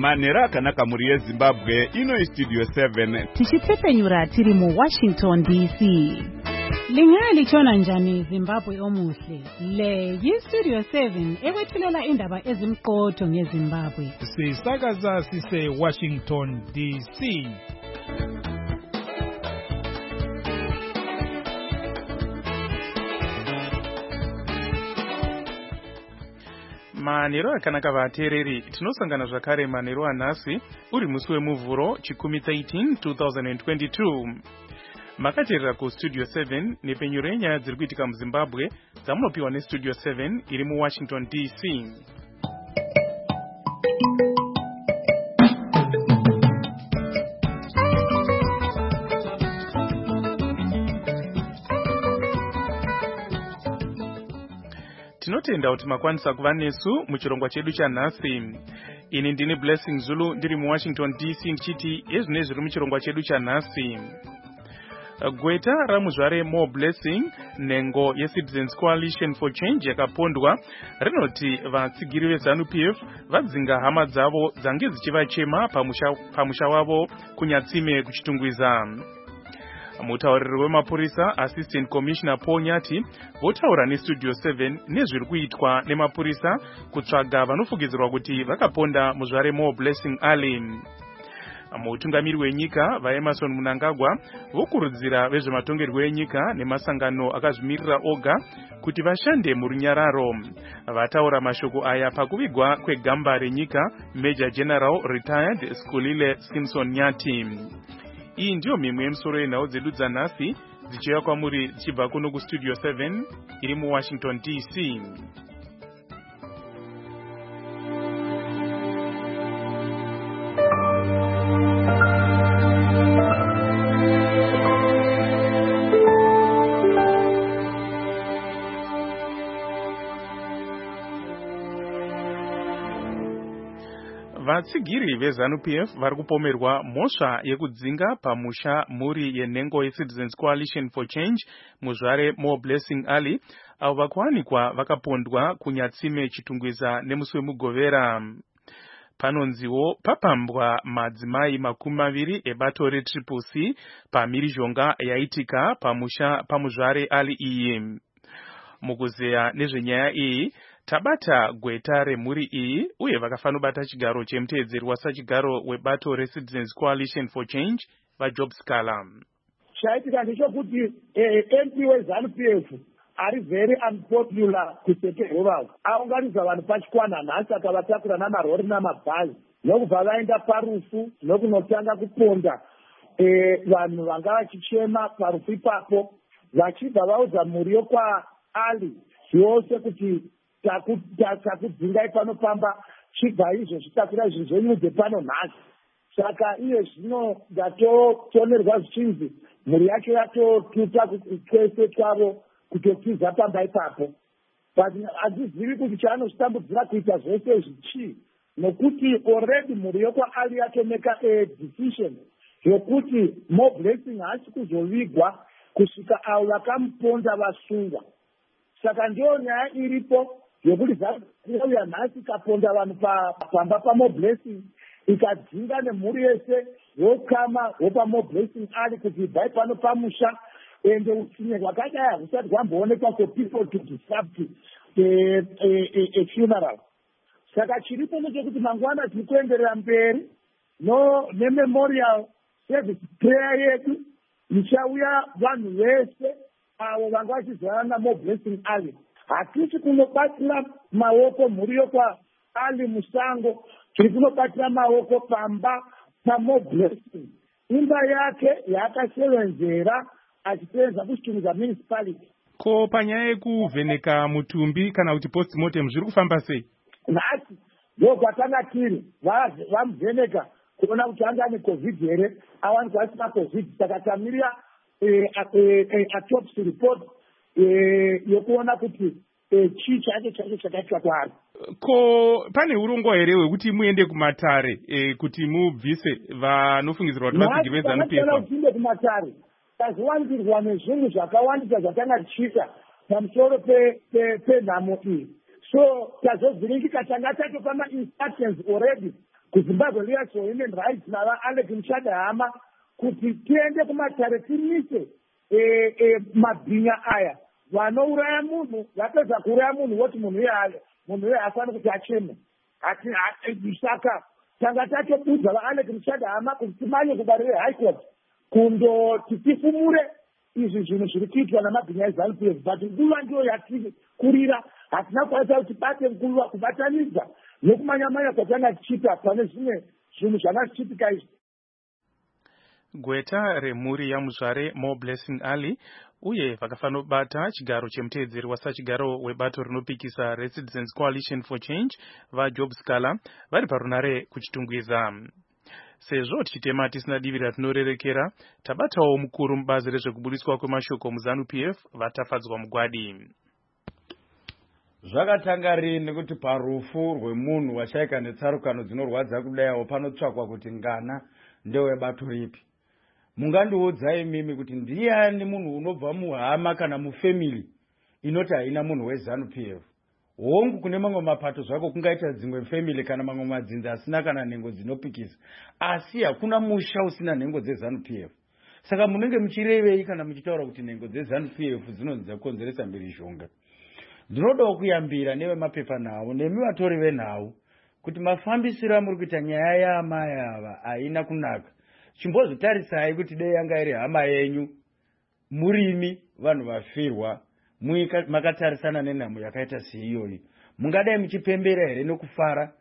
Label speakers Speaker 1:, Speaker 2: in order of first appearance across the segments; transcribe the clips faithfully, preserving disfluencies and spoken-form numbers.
Speaker 1: Manera akanaka muri yeZimbabwe ino Studio seven.
Speaker 2: Tichipfepenyura tiri mu Washington D C. Lingali chona njani Zimbabwe omuhle. Le yi-Studio seven ekwethulela indaba ezimqotho ngeZimbabwe.
Speaker 3: Sisakaza sise Washington D C.
Speaker 4: Manero akanaka vatereri tinosangana zvakare manero anhasi uri musi wemuvhuro chikumi thirteen twenty twenty-two. Makateerera ku Studio seven nepenyuro yenyaya dziri kuitika muZimbabwe dzamunopiwa neStudio seven iri muWashington D C. Tinotenda kuti makwanisa kuva nesu muchirongwa chedu chanhasi. Ini ndini Blessing Zulu ndiri muWashington D C ndichiti ezvine zviri muchirongwa chedu chanhasi. Gweta ramuzvare More Blessing nengo yeCitizens Coalition for Change yakapondwa rinoti vatsigiri veZANU P F vadzinga hama dzavo dzange dzichivachema pamusha, pamusha wavo kunyatsime kuchitungwiza. Mutauriri wemapurisa Assistant Commissioner Paul Nyati votaura neStudio seven nezviri kuitwa nemapurisa kutsvaga vanofugidzirwa kuti vakaponda muzvare More Blessing Ali. Mutungamiri wenyika vaEmerson Mnangagwa vokurudzira vezvematongerwo enyika nemasangano akazvimirira oga kuti vashande murunyararo. Vataura mashoko aya pakuvigwa kwegamba renyika Major General Retired Skulile Simpson Nyati. Iyi ndiyo mimwe yemusoro yenhau dzedu dzanhasi dzichiuya kwamuri dzichibva kuno kuStudio seven iri muWashington D C. Vatsigiri veZANU P F vari kupomerwa mhosva yekudzinga pamusha muri yenhengo yeCitizens Coalition for Change muzvare More Blessing Ali avo vakuwanikwa vakapondwa kunyatsime chitungwiza nemusi wemugovera. Panonziwo papambwa madzimai makumi maviri ebato reTriple C pamhirizhonga yaitika pamusha pamuzvare Ali iyi. Mukuzeya nezvenyaya iyi tabata gweta remhuri iyi uye vakafanobata chigaro chemuteedzeri wasachigaro webato reCitizens Coalition for Change vaJob Scala.
Speaker 5: Chaitika ndechekuti M P weZANU P F ari very unpopular kusekehwe vavo aunganidza vanhu pachikwana nhasi akavatakura namarori namabhazi nokubva vaenda parufu nokunotanga kuponda vanhu vanga vachichema parufu ipapo vachibva vaudza mhuri yokwaAli yose kuti takudzingai panopamba chibva izvo zvitakura izvi zvenyu dzepano nhasi. Saka iye zvino ndatotonerwa zvichinzi mhuri yacho yatotuta twese twavo kutotiza pamba ipapo. But handizivi kuti chaanozvitambudzira kuita zvese izvi chii, nokuti already mhuri yokwaAli yatomeka a decision yokuti More Blessing haasi kuzovigwa kusvika avo vakamuponda vasungwa. Saka ndiyo nyaya iripo yokuti zauya nhasi ikaponda vanhu pamba paMore Blessing ikadzinga nemhuri yese yokama wopaMore Blessing Ali kuti bhai pano pamusha ende utsinye hwakadai hahusati hwamboonekwa for people to disrupt a funeral. Saka chiripo ndechekuti mangwana tiri kuenderera mberi nememorial service prayer yedu ichauya vanhu vese avo vanga vachizvarana naMore Blessing Ali. Hatisi kunobatira maoko mhuri yokwaAli musango, tiri kunobatira maoko pamba paMore Blessing, imba yake yaakasevenzera achisevenza kuchitunga municipality.
Speaker 4: Ko panyaya yekuvheneka mutumbi kana kuti postmortem zviri kufamba sei?
Speaker 5: Nhasi ndokwatange tiri vamuvheneka kuona kuti anga ane covid here, awanikwa asina covid. Saka tamirira autopsy report yokuona kuti chii chacho chacho chakaitwa kwaari.
Speaker 4: Ko pane urongwa here hwekuti muende kumatare kuti mubvise vanofungizirwa kuti vasigiri veZANU P F?
Speaker 5: Kana kuti kumatare tazowandirwa nezvinhu zvakawandisa zvakanga zvichiita pamusoro penhamo iyi. So tazovhiringika tanga tatopama instructions already kuzimbabwe Lawyers for Human Rights navaAlex Mshadhama kuti tiende kumatare timise mabhinya aya vanouraya munhu vapedza kuuraya munhu woti munhu iye munhu iye afani kuti acheme. Saka tanga tatobudza vaAlex Mshadhama kuti timanye kubarire high court kundoti tifumure izvi zvinhu zviri kuitwa namabhinya eZANU-P F, but nguva ndiyo yatiri kurira, hatina kwanisa kuti bate nguva kubatanidza nekumanya-manya kwatanga tichiita pane zvimwe zvinhu zvanga zvichiitika izvi.
Speaker 4: Gweta remhuri yamuzvare More Blessing Ali uye vakafanobata chigaro chemuteedzeri wasachigaro webato rinopikisa Recitizens Coalition for Change vaJob Scala vari parunare kuchitungwiza. Sezvo tichitema tisina divi ratinorerekera, tabatawo mukuru mubazi rezvekubudiswa kwemashoko muZANU-P F vatafadzwa mugwadi.
Speaker 6: Zvakatanga rini nekuti parufu rwemunhu wachaika netsarukano dzinorwadza kudayawo panotsvakwa kuti ngana ndewebato ripi. Mungandiudzai mimi kuti ndiani munhu unobva muhama kana mufamily inoti haina munhu weZANU-P F. Hongu kune mamwe mapato zvako kungaita dzimwe family kana mamwe madzinza asina kana nhengo dzinopikisa, asi hakuna musha usina nhengo dzeZANU-P F. Saka munenge muchirevei kana muchitaura kuti nhengo dzeZANU-P F dzinonzi dzakonzeresa mhirizhonga? Ndinodawo kuyambira nevemapepa nawo nemi vatori venhau kuti mafambisiro amuri kuita nyaya yaamai ava haina kunaka. Chimbozotarisai kuti dei yanga iri hama yenyu, murimi vanhu vafirwa, makatarisana nenhamo yakaita seiyoyi, mungadai muchipembera here nokufara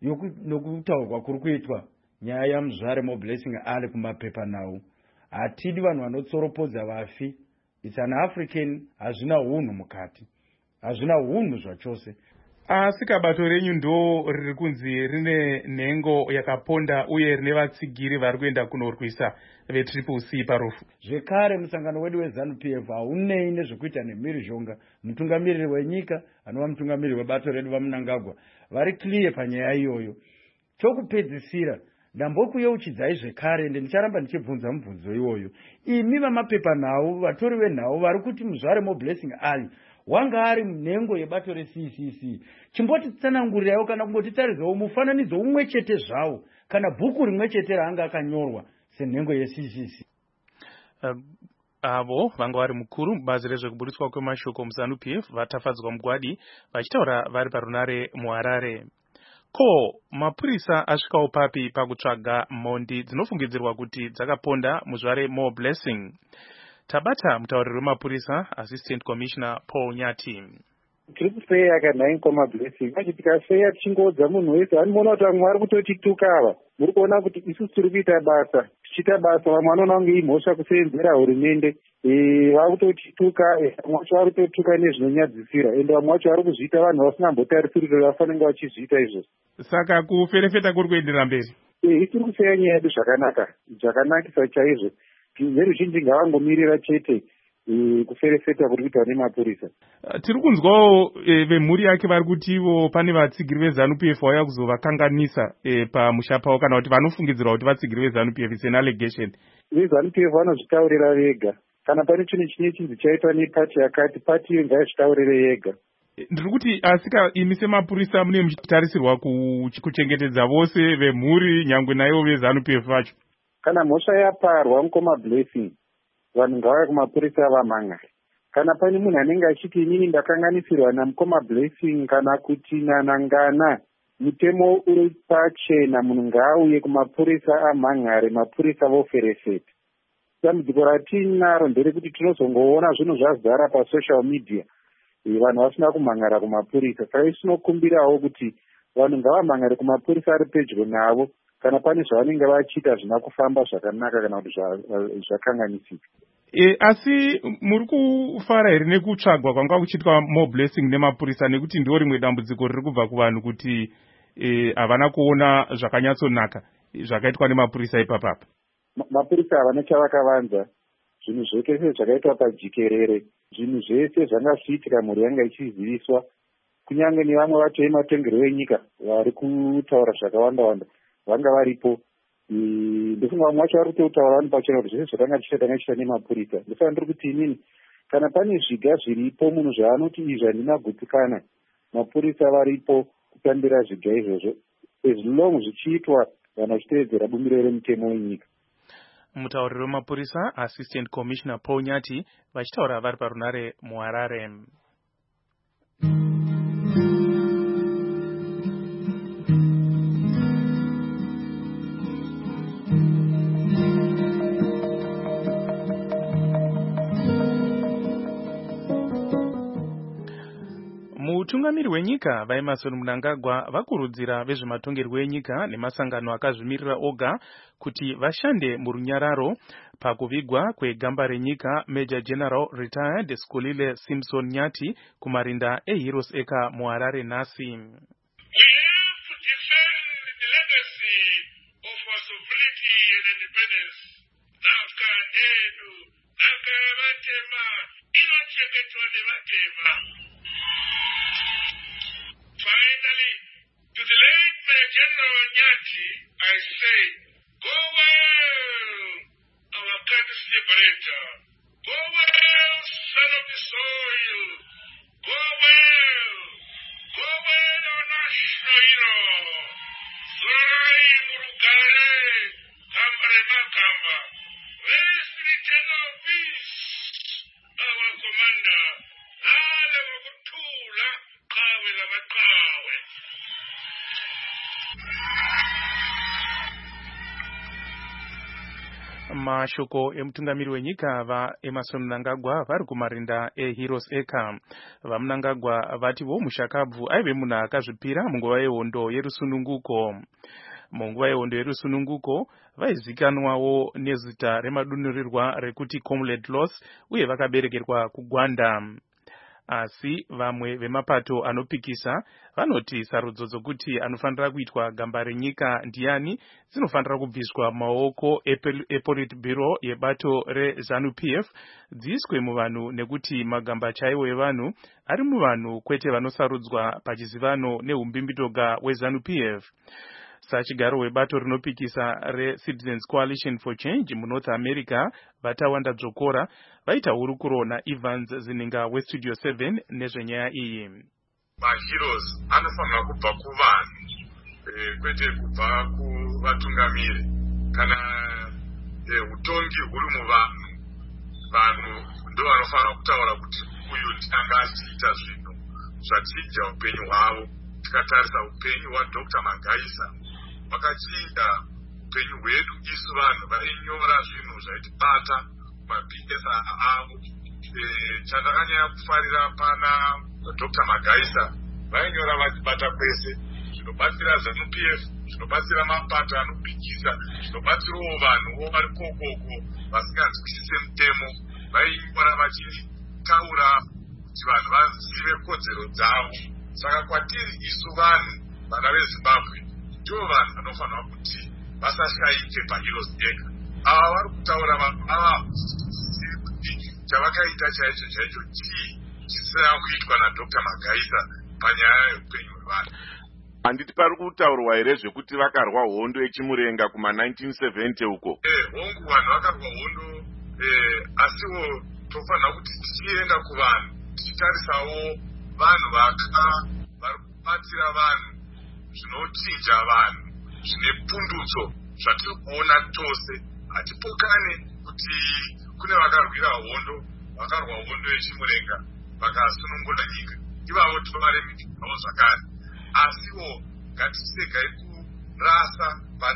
Speaker 6: nokutaurwa kuri kuitwa nyaya yamuzvare More Blessing Ali kumapepa nawo? Hatidi vanhu vanotsoropodza vafi. It's an African, hazvina hunhu mukati, hazvina hunhu zvachose.
Speaker 4: Asi kabato renyu ndo riri kunzi rine nhengo yakaponda uye rine vatsigiri vari kuenda kunorwisa veTriple C parufu.
Speaker 6: Zvekare musangano wedu weZANU-P F haunei nezvekuita nemhirizhonga. Mutungamiriri wenyika anova mutungamiriri webato redu vaMnangagwa vari clear panyaya iyoyo. Chokupedzisira ndambokuyeuchidzai zvekare ende ndicharamba ndichibvunza mubvunzo iwoyo. Imi vamapepa nhau, vatori venhau vari kuti muzvare More Blessing Ali wanga ari munhengo yebato reC C C. Chimbotitsanangurirawo kana kungotitaridzawo mufananidzo umwe chete zvawo kana bhuku rimwe chete raanga akanyorwa senhengo yeC C C.
Speaker 4: Uh, avo vanga vari mukuru mubazi rezvekubudiswa kwemashoko muZANU-P F vatafadzwa mugwadi vachitaura vari parunare muHarare. Ko mapurisa asvikawo papi pakutsvaga mhondi dzinofungidzirwa kuti dzakaponda muzvare More Blessing? Tabata mutauriri wemapurisa Assistant Commissioner Paul Nyati.
Speaker 7: Tiri kufeya kanhai More Blessing achi tikafeya tichingodza munhu wese anoona kuti vamwe vari kutotituka ava. Muri kuona kuti isusu tiri kuita basa tichiita basa vamwe vanoona kunge imhosva kuseenzera hurumende vari kutotituka, vamwe vacho vari kutotuka nezvinonyadzisira ende vamwe vacho vari kuzviita vanhu vasingambotarisiri kuti vafanenge vachizviita izvozvo.
Speaker 4: Saka kuferefeta kuri kuenderera mberi.
Speaker 7: Tiri kufeya nyaya yedu zvakanaka zvakanakisa chaizvo. Veruzhinji ngavangomirira chete kuferefeta kuri kuitwa nemapurisa.
Speaker 4: Tiri kunzwawo vemhuri yake vari kuti ivo pane vatsigiri veZANU-P F vauya kuzovakanganisa pamusha pavo kana kuti vanofungidzirwa kuti vatsigiri veZANU-P F. It's an allegation. VeZANU-P F
Speaker 7: vanozvitaurira vega. Kana pane chinhu chine chinzi chaitwa nepati yakati, pati iyo ngaizvitaurire yega.
Speaker 4: Ndiri kuti asika imi semapurisa mune muchitarisirwa kuchengetedza vose vemhuri nyangwe naivo veZANU-P F vacho.
Speaker 7: Kana mhosva yaparwa More Blessing, vanhu ngavauye kumapurisa vamhangari. Kana pane munhu anenge achiti inini ndakanganisirwa naMore Blessing kana kuti nanangana, mutemo uri pachena, munhu ngaauye kumapurisa amhangari, mapurisa voferefeta. Dambudziko ratinaro nderekuti tinozongoona zvinhu zvazara pasocial media, vanhu vasina kumhangara kumapurisa. Saka tinokumbirawo kuti vanhu ngavamhangare kumapurisa ari pedyo navo kana pane zvavanenge vachiita zvina kufamba zvakanaka kana kuti zvakanganisika.
Speaker 4: E, asi muri kufara here nekutsvagwa kwanga kuchiitwa More Blessing nemapurisa, nekuti ndiwo rimwe dambudziko riri kubva kuvanhu kuti havana e, kuona zvakanyatsonaka zvakaitwa nemapurisa ipapapa?
Speaker 7: Mapurisa havana chavakavanza. Zvinhu zvese zvakaitwa pajikerere, zvinhu zvese zvanga zviitika mhuri yanga ichiziviswa, kunyange nevamwe vacho vematongerwo enyika vari kutaura zvakawanda-wanda vanga varipo. Ndofunga vamwe vacho vari kutotaura vanhu pachena kuti zvese zvakanga tichitanga chiita nemapurisa. Ndosaka ndiri kuti inini kana pane zviga zviripo munhu zvaanoti izvi handina gutsikana, mapurisa varipo kutambira zviga izvozvo. as long zvichiitwa vanhu vachitevedzera bumbiro remutemo wenyika.
Speaker 4: Mutauriri wemapurisa Assistant Commissioner Paul Nyati vachitaura vari parunare muHarare. Mutungamiri wenyika vaEmmerson Mnangagwa vakurudzira vezvematongerwo enyika nemasangano akazvimirira oga kuti vashande murunyararo pakuvigwa kwegamba renyika Major General Retired Skolile Simpson Nyati kumarinda eHeroes Acre muHarare nhasi.
Speaker 8: Finally, to the late Major General Nyati, I say, go well, our country's liberator. Go well, son of the soil. Go well. Go well, our national hero. Zorai Murugare, Kambare Makamba. Raise the general peace, our commander. Lale Wakutula.
Speaker 4: Mashoko emutungamiri wenyika vaEmmerson Mnangagwa vari kumarinda eHeroes Acre. VaMnangagwa vati vo mushakabvu aive munhu akazvipira munguva yehondo yerusununguko. Munguva yehondo yerusununguko vaizikanwawo nezita remadunhurirwa rekuti Comrade Loss uye vakaberekerwa kuGwanda. Asi vamwe vemapato anopikisa vanoti sarudzo dzokuti anofanira kuitwa gamba renyika ndiani dzinofanira kubviswa maoko ePolitburo yebato reZANU P F dziiswe muvanhu nekuti magamba chaiwo evanhu ari muvanhu kwete vanosarudzwa pachizivano neumbimbitoga weZANU P F. Sachigaro webato rinopikisa reCitizens Coalition for Change muNorth America Vatawanda Dzokora vaita hurukuro naEvans Zininga weStudio seven nezvenyaya iyi.
Speaker 8: MaHeroes anofanira kubva kuvanhu e, kwete kubva kuvatungamiri kana utongi e, huri muvanhu. Vanhu ndo vanofanira kutaura kuti uyu ndanga achiita zvinhu zvachinja upenyu hwavo. Tikatarisa upenyu hwaDr Magaisa vakachinja upenyu hwedu isu vanhu vainyora zvinhu zvaitibata mabhizinesi avo. Chandakanyanya kufarira pana Dr Magaisa vainyora vachibata kwese zvinobatsira ZANU P F, zvinobatsira mapato anopikisa, zvinobatsirawo vanhuwo vari kokoko vasinganzwisise mutemo. Vainyora vachitaura kuti vanhu vazive kodzero dzavo. Saka kwatiri isu vanhu vana veZimbabwe ndivo vanhu vanofanira kuti vasashaike paHeroes Acre. Ava vari kutaura vanhu ava kuti chavakaita chaicho chaicho chii chisina kuitwa naDr Magaisa panyaya yeupenyu hwevanhu.
Speaker 1: Handiti pari kutaurwa here zvekuti vakarwa hondo yechimurenga kuma nineteen seventy uko?
Speaker 8: Eh, hongu vanhu vakarwa hondo, eh, asiwo tofanira kuti tichienda kuvanhu tichitarisawo vanhu vaka vari kubatsira vanhu, zvinochinja vanhu, zvine pundutso zvatiri kuona tose. Hatipokane kuti kune vakarwira hondo, vakarwa hondo yechimurenga vakasunungura nyika, ivavo tovaremiki zvavo zvakare. Asiwo ngatisegai kurasa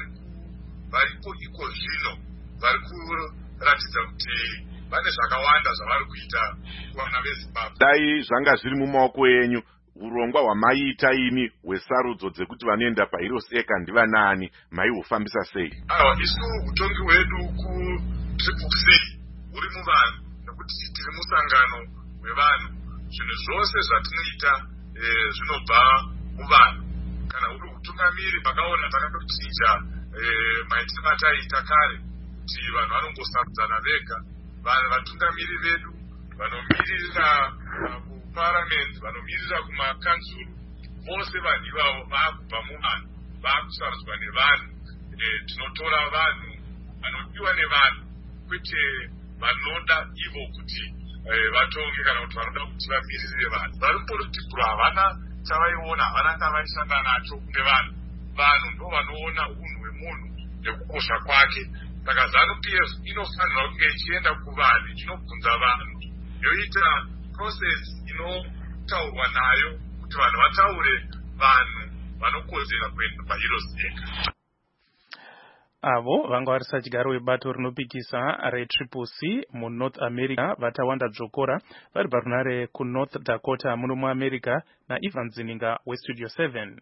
Speaker 8: varipo iko zvino vari kuratidza kuti vane zvakawanda zvavari kuita kuvana veZimbabwe.
Speaker 1: Dai zvanga zviri mumaoko enyu, urongwa hwamaiita imi hwesarudzo dzekuti vanoenda paHeroes Acre ndivanani, maihufambisa sei?
Speaker 8: Aiwa, isu utongi hwedu kuTriple C huri muvanhu nekuti tiri musangano hwevanhu. Zvinhu zvose zvatinoita eh, zvinobva muvanhu. Kana uri utungamiri vakaona takatochinja eh, maitiro ataiita kare kuti vanhu vanongosarudzana vega. Vanhu vatungamiri vedu vanomirira kuparliament, vanomirira kumakansuru, vose vanhu ivavo vaakubva muvanhu, vaakusarudzwa nevanhu. E, tinotora vanhu vanodiwa nevanhu kwete vanoda ivo kuti e, vatonge kana kuti vanoda kuti vamirire vanhu. Vari mupolitibhuro havana chavaiona, havana chavashanda nacho kune vanhu. vanhu ndo vanoona unhu hwemunhu nekukosha kwake. Saka ZANU-P F inofanirwa kunge ichienda kuvanhu ichindobvunza vanhu, yoita process inotaurwa nayo kuti vanhu vataure vanhu vanokodzera kuenda pairo zega.
Speaker 4: Avo vanga vari sachigaro webato rinopikisa retriple C munorth America vatawanda dzvokora vari parunare kunorth Dakota muno muamerica naIvan Zininga westudio seven.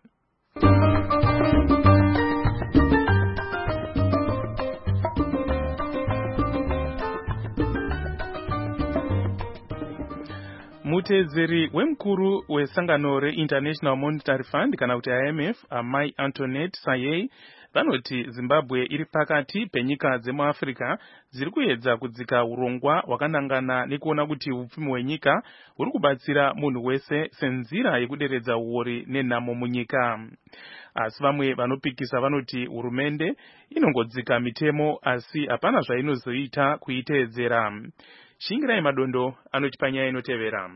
Speaker 4: Mutedzeri wemukuru wesangano reInternational Monetary Fund kana kuti I M F Amai Antoinette Sayei vanoti Zimbabwe iri pakati penyika dzemuAfrica dziri kuedza kudzika urongwa hwakanangana nekuona kuti upfumi hwenyika huri kubatsira munhu wese senzira yekuderedza uori nenhamo munyika. Asi vamwe vanopikisa vanoti hurumende inongodzika mitemo asi hapana zvainozoita kuiteedzera. Shingirai Madondo anotipa nyaya inotevera.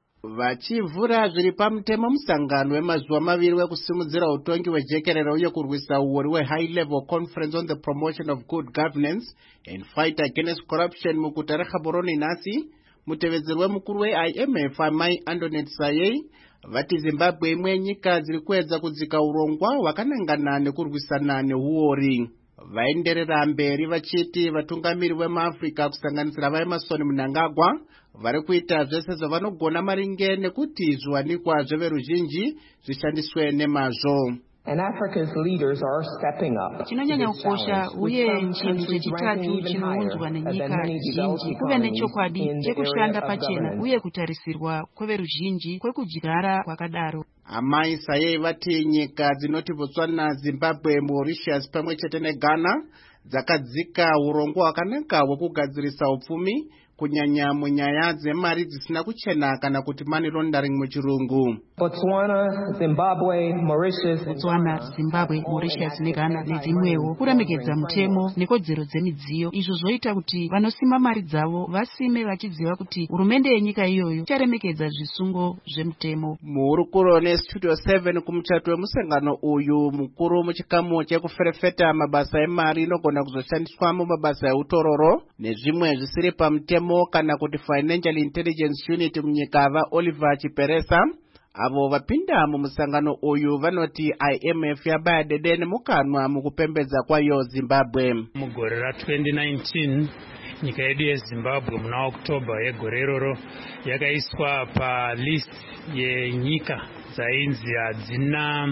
Speaker 9: Vachivhura zviri pamutemo musangano wemazuva maviri wekusimudzira utongi hwejekerere uye kurwisa uori hwe-High Level Conference on the Promotion of Good Governance and Fight Against Corruption muguta reGaborone nhasi, mutevedzeri wemukuru we-I M F Amai Antoinette Sayei vati Zimbabwe imwe yenyika dziri kuedza kudzika urongwa hwakanangana nekurwisana neuori. Vaenderera mberi vachiti vatungamiri vemuAfrica kusanganisira vaEmerson Mnangagwa vari kuita zvese zvavanogona maringe nekuti zviwanikwa zveveruzhinji zvishandiswe nemazvo.
Speaker 10: And Africa's leaders are stepping up.
Speaker 11: Chinonyanya kukosha uye chinhu chechitatu chinounzwa nenyika zhinji kuve nechokwadi chekushanda pachena uye kutarisirwa kweveruzhinji kwekudyara kwakadaro.
Speaker 9: Amai Sayei vati nyika dzinoti Botswana, Zimbabwe, Mauritius pamwe chete neGhana dzakadzika urongwa hwakanaka hwekugadzirisa upfumi kunyanya munyaya dzemari dzisina kuchena kana kuti money laundering muchirungu.
Speaker 10: Botswana, Zimbabwe, Mauritius,
Speaker 11: Botswana, Zimbabwe, Mauritius neGhana nedzimwewo kuremekedza mutemo nekodzero dzemidziyo, izvo zvoita kuti vanosima mari dzavo vasime vachiziva kuti hurumende yenyika iyoyo icharemekedza zvisungo zvemutemo.
Speaker 9: Muhurukuro nestudio seven kumuchato wemusangano uyu mukuru muchikamu chekuferefeta mabasa emari inogona kuzoshandiswa mumabasa eutororo nezvimwe zvisiri pamutemo kana kuti Financial Intelligence Unit munyika va Oliver Chiperesa avo vapinda mumusangano uyu vanoti I M F yabaya dede nemukanwa mukupembedza kwayo Zimbabwe.
Speaker 12: Mugore ra twenty nineteen nyika yedu yeZimbabwe muna Oktoba yegore iroro yakaiswa pa list yenyika dzainzi hadzina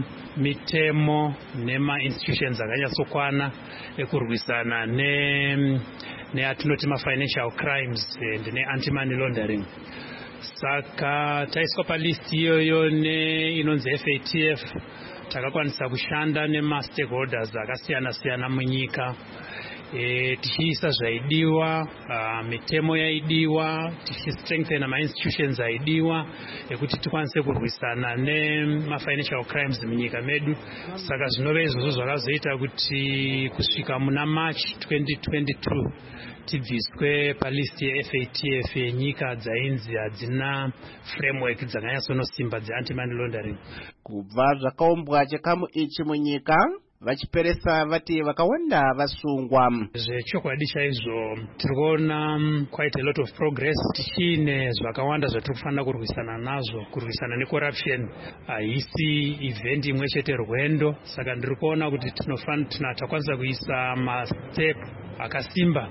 Speaker 12: mitemo nema institutions akanyatsokwana ekurwisana ne neatinoti ma-financial crimes and ne-anti-money laundering. Saka taiswa pa list iyoyo inonzi F A T F, takakwanisa kushanda nema-stakeholders akasiyana-siyana munyika. E, tichiisa zvaidiwa, uh, mitemo yaidiwa, tichistrengthena ma-institutions aidiwa ekuti tikwanise kurwisana nema-financial crimes munyika medu. Saka zvinova izvozvo zvakazoita kuti kusvika muna March twenty twenty-two tibviswe palist ye-F A T F yenyika dzainzi hadzina framework dzakanyatsonosimba dze-anti-money laundering.
Speaker 9: Kubva zvakaumbwa chikamu ichi munyika, Vachiperesa vati vakawanda vasungwa.
Speaker 12: Zvechokwadi chaizvo tiri kuona quite a lot of progress tichine zvakawanda zvatiri kufanira kurwisana nazvo. Kurwisana necorruption haisi event imwe chete rwendo, saka ndiri kuona kuti tinofanira takwanisa kuisa mastep akasimba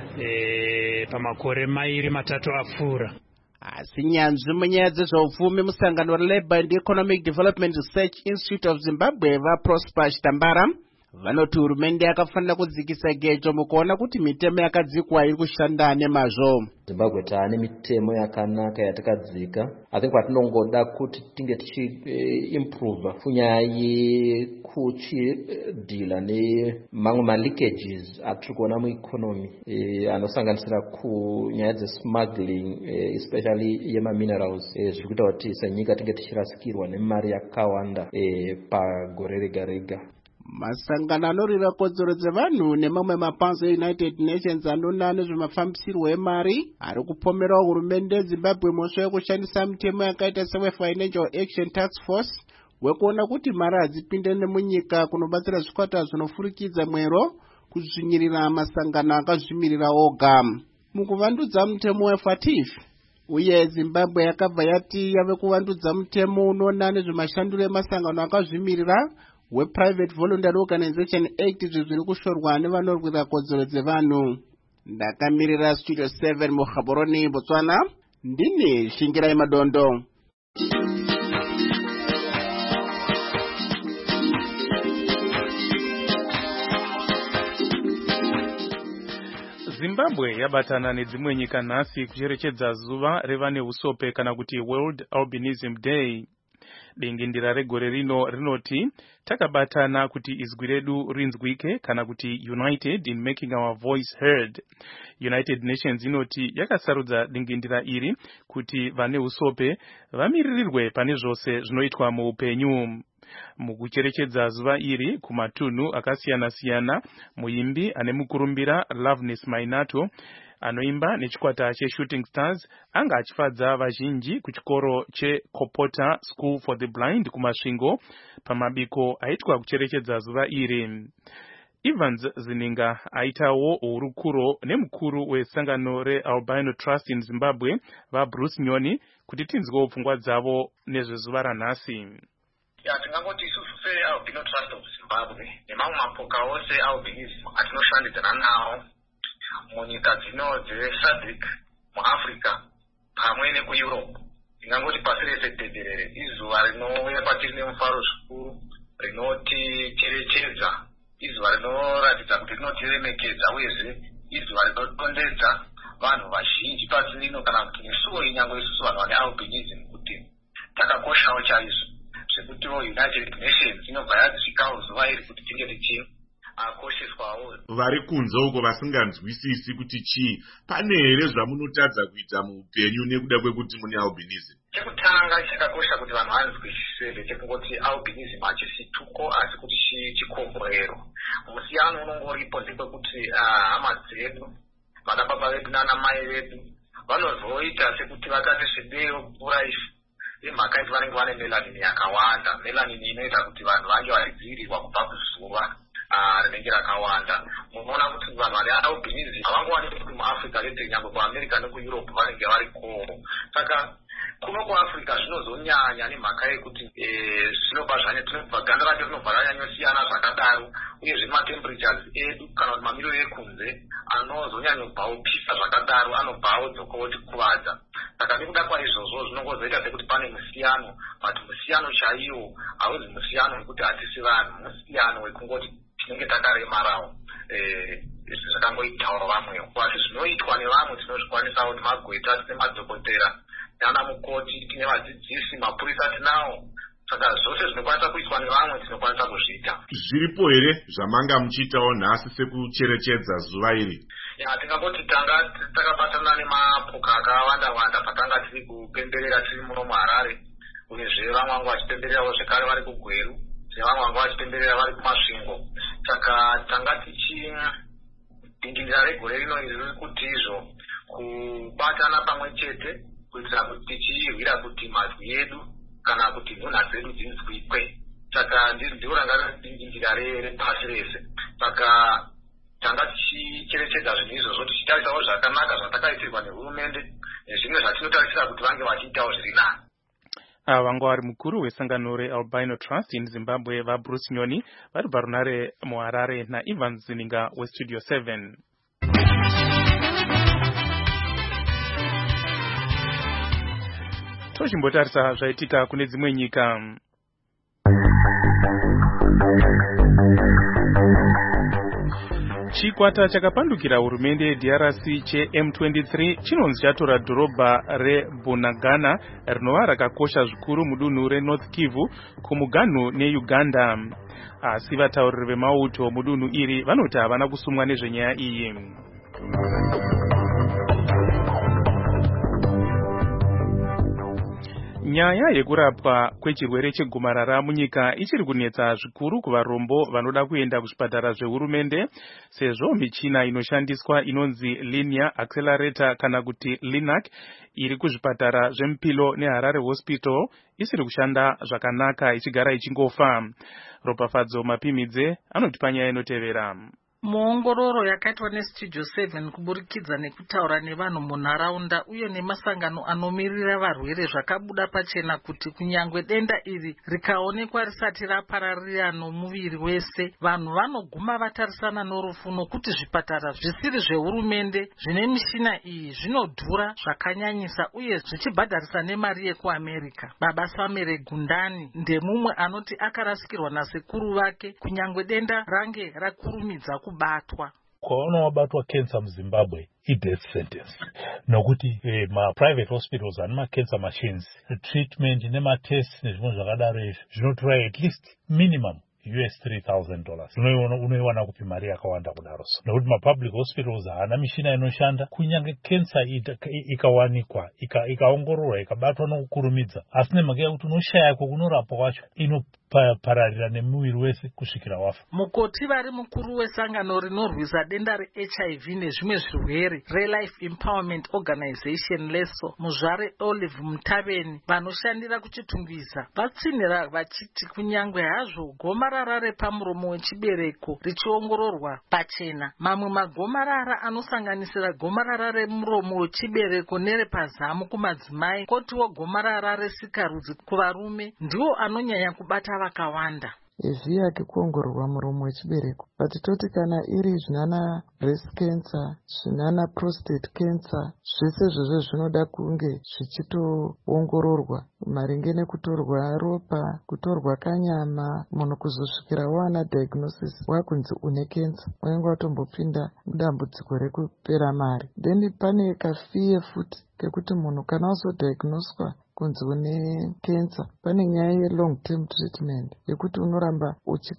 Speaker 12: e, pamakore mairi matatu apfuura.
Speaker 9: Asi nyanzvi munyaya dzezveupfumi musangano reLabour and Economic Development Research Institute of Zimbabwe vaProsper Chitambara vanoti hurumende yakafanira kudzikisa gejo mukuona kuti mitemo yakadzikwa iri kushanda nemazvo.
Speaker 13: Zimbabwe taane mitemo yakanaka yatakadzika. I think patinongoda kuti tinge tichi uh, improve kunyaya yekuchidhila nemamwe ma-leakages atiri kuona mueconomy uh, anosanganisira kunyaya dze-smuggling uh, especially yema-minerals uh, zviri kuita kuti senyika tinge tichirasikirwa nemari yakawanda uh, pagore rega rega.
Speaker 9: Masangano anorira kodzero dzevanhu nemamwe mapanzi eUnited Nations anoona nezvemafambisirwo emari ari kupomera hurumende Zimbabwe mhosva yekushandisa mitemo yakaita sewe Financial Action Task Force wekuona kuti mari hadzipinde nemunyika kunobatsira zvikwata zvinofurikidza mwero kuzvinyirira masangano akazvimirira oga. Mukuvandudza mutemo weFATF, uye Zimbabwe yakabva yati yave kuvandudza mutemo unoona nezvemashandiro emasangano akazvimirira wePrivate Voluntary Organization Act, izvo zviri kushorwa nevanorwira kodzero dzevanhu. Ndakamirira Studio seven muGaborone, Botswana, ndini Shingirai Madondo.
Speaker 4: Zimbabwe yabatana nedzimwe nyika nhasi kucherechedza zuva revane usope kana kuti World Albinism Day. Dingindira regore rino rinoti takabatana kuti izwi redu rinzwike kana kuti united in making our voice heard. United Nations inoti yakasarudza dingindira iri kuti vane usope vamiririrwe pane zvose zvinoitwa muupenyu. Mukucherechedza zuva iri kumatunhu akasiyana siyana, muimbi ane mukurumbira Loveness Mainato anoimba nechikwata cheShooting Stars anga achifadza vazhinji kuchikoro cheKopota School for the Blind kumasvingo pamabiko aitwa kucherechedza zuva iri. Evans Zininga aitawo urukuro nemukuru wesangano reAlbino Trust in Zimbabwe vaBruce Nyoni kuti tinzwewo pfungwa dzavo nezvezuva ranhasi.
Speaker 14: Ya tingangoti isusu seAlbino Trust of Zimbabwe nemamwe mapoka ose albinism atinoshandidzana nawo munyika dzino dzeSADC muAfrica pamwe nekuEurope. Tingangoti pasi rese tenderere izuva rinouya patiri nemufaro zvikuru, rinoticherechedza, izuva rinoratidza kuti rinotiremekedza, uyezve izuva rinotondedza vanhu vazhinji pasi rino kana kuti nesuwo inyange isusu vanhu vane albinism kuti takakoshawo chaizvo zvekutiwo United Nations inobva yadzikawo zuva iri kuti tinge tichi akosheswawo.
Speaker 1: Vari kunze uko vasinganzwisisi kuti chii, pane here zvamunotadza kuita muupenyu nekuda kwekuti mune albinism?
Speaker 14: Chekutanga chakakosha kuti vanhu vanzwisise ndechekungoti albinism hachisi tuko asi kuti chikomborero. Musiyano unongoripo ndekwekuti hama dzedu, vanababa vedu nanamai vedu vanozoita sekuti vakati svibeyo mvura ishi imhaka yekuti vanenge vane melanini yakawanda. Melanini inoita kuti vanhu vange vadzivirirwa kubva kuzuva rinenge rakawanda. Munoona kuti vanhu vane albinism havangowanikwi kuti muAfrica rete, nyangwe kuAmerica nekuEurope vanenge varikowo. Saka kuno kuAfrica zvinozonyanya nemhaka yekuti zvinobva zvanetwa ganda racho rinobva ranyanyosiyana zvakadaro, uyezve matemperatures edu kana kuti mamiriro ekunze anozonyanyobvawo pisa zvakadaro anobvawo dzokotikuvadza. Saka nekuda kwaizvozvo zvinongozoita sekuti pane musiyano, but musiyano chaiwo hauzi musiyano wekuti hatisi vanhu, musiyano wekungoti tinenge takaremarawo zvakangoitawo vamwewo. Asi zvinoitwa nevamwe tinozvikwanisawo nemagweta, tine madhokotera nana mukoti, tine vadzidzisi, mapurisa tinawo. Saka zvose zvinokwanisa kuitwa nevamwe tinokwanisa kuzviita.
Speaker 1: Zviripo here zvamanga muchiitawo nhasi sekucherechedza zuva iri?
Speaker 14: Ya tingangoti tanga takabatana nemapoka akawanda wanda patanga tiri kupemberera tiri muno muHarare, uyezve vamwe vangu vachipembererawo zvekare vari kuGweru, nevamwe vangu vachipemberera vari kumasvingo. Saka tanga tichidingindira regore rino iri riri kuti izvo kubatana pamwe chete kuitira kuti tichirwira kuti mazwi edu kana kuti nhunha dzedu dzinzwikwe. Saka ndiro ranga dingindira repasi rese. Saka tanga tichicherechedza zvinhu izvozvo tichitarisawo zvakanaka zvatakaitirwa nehurumende nezvimwe zvatinotarisira kuti vange vachiitawo zviri nani.
Speaker 4: Ava vanga vari mukuru wesangano reAlbino Trust in Zimbabwe vaBruce Nyoni vari parunare muHarare naEvans Zininga weStudio seven. Tochimbotarisa zvaitika kune dzimwe nyika. Chikwata chakapandukira hurumende yeD R C cheM twenty-three chinonzi chatora dhorobha reBunagana rinova rakakosha zvikuru mudunhu reNorth Kivu kumuganhu neUganda. Asi vatauriri vemauto mudunhu iri vanoti havana kusumwa nezvenyaya iyi. Nyaya yekurapwa kwechirwere chegomarara munyika ichiri kunetsa zvikuru kuvarombo vanoda kuenda kuzvipatara zvehurumende, sezvo michina inoshandiswa inonzi linear accelerator kana kuti linac iri kuzvipatara zvemupilo neHarare Hospital isiri kushanda zvakanaka ichigara ichingofa. Ropafadzo Mapimidze anotipa nyaya inotevera.
Speaker 15: Muongororo yakaitwa neStudio seven kuburikidza nekutaura nevanhu munharaunda uye nemasangano anomirira varwere zvakabuda pachena kuti kunyangwe denda iri rikaonekwa risati rapararira nomuviri wese, vanhu vanoguma vatarisana norufu nokuti zvipatara zvisiri zvehurumende zvine mishina iyi zvinodhura zvakanyanyisa uye zvichibhadharisa nemari yekuAmerica. Baba Samere Gundani ndemumwe anoti akarasikirwa nasekuru vake kunyangwe denda range rakurumidza kubatwa.
Speaker 3: Kwaona wabatwa cancer muZimbabwe i death sentence nokuti eh, ma private hospitals and ma cancer machines treatment nema tests nezvimwe zvakadaro izvi zvinotora at least minimum U S three thousand dollars. Unoiwana kupi mari yakawanda kudaro so. Nokuti ma public hospitals haana mishina inoshanda, kunyange cancer ikawanikwa ikaongororwa ikabatwa nokukurumidza, asi nemhaka yekuti unoshaya kunorapwa kwacho inopararira nemuviri wese kusvikira wafa.
Speaker 15: Mukoti vari mukuru wesangano rinorwisa denda reH I V nezvimwe zvirwere reLife Empowerment Organization leso, Muzvare Olive Mutaveni, vanoshandira kuchitungwiza vatsinhira vachiti kunyangwe hazvo gomarara repamuromo wechibereko richiongororwa pachena, mamwe magomarara anosanganisira gomarara remuromo wechibereko nerepazamu kumadzimai, kotiwo gomarara resikarudzi kuvarume ndiwo anonyanya kubata vakawanda.
Speaker 16: Izvi yake kuongororwa muromo wechibereko, patitoti kana iri zvinana breast cancer, zvinana prostate cancer, zvese zvozvo zvinoda kunge zvichitoongororwa maringe nekutorwa ropa, kutorwa kanyama, munhu kuzosvikira wana diagnosis wakunzi une cancer, unenge watombopinda mudambudziko rekupera mari. Then pane kafiye futi kekuti munhu kana wazodiagnoswa kunzi une cancer, pane nyaya ye long term treatment yekuti unoramba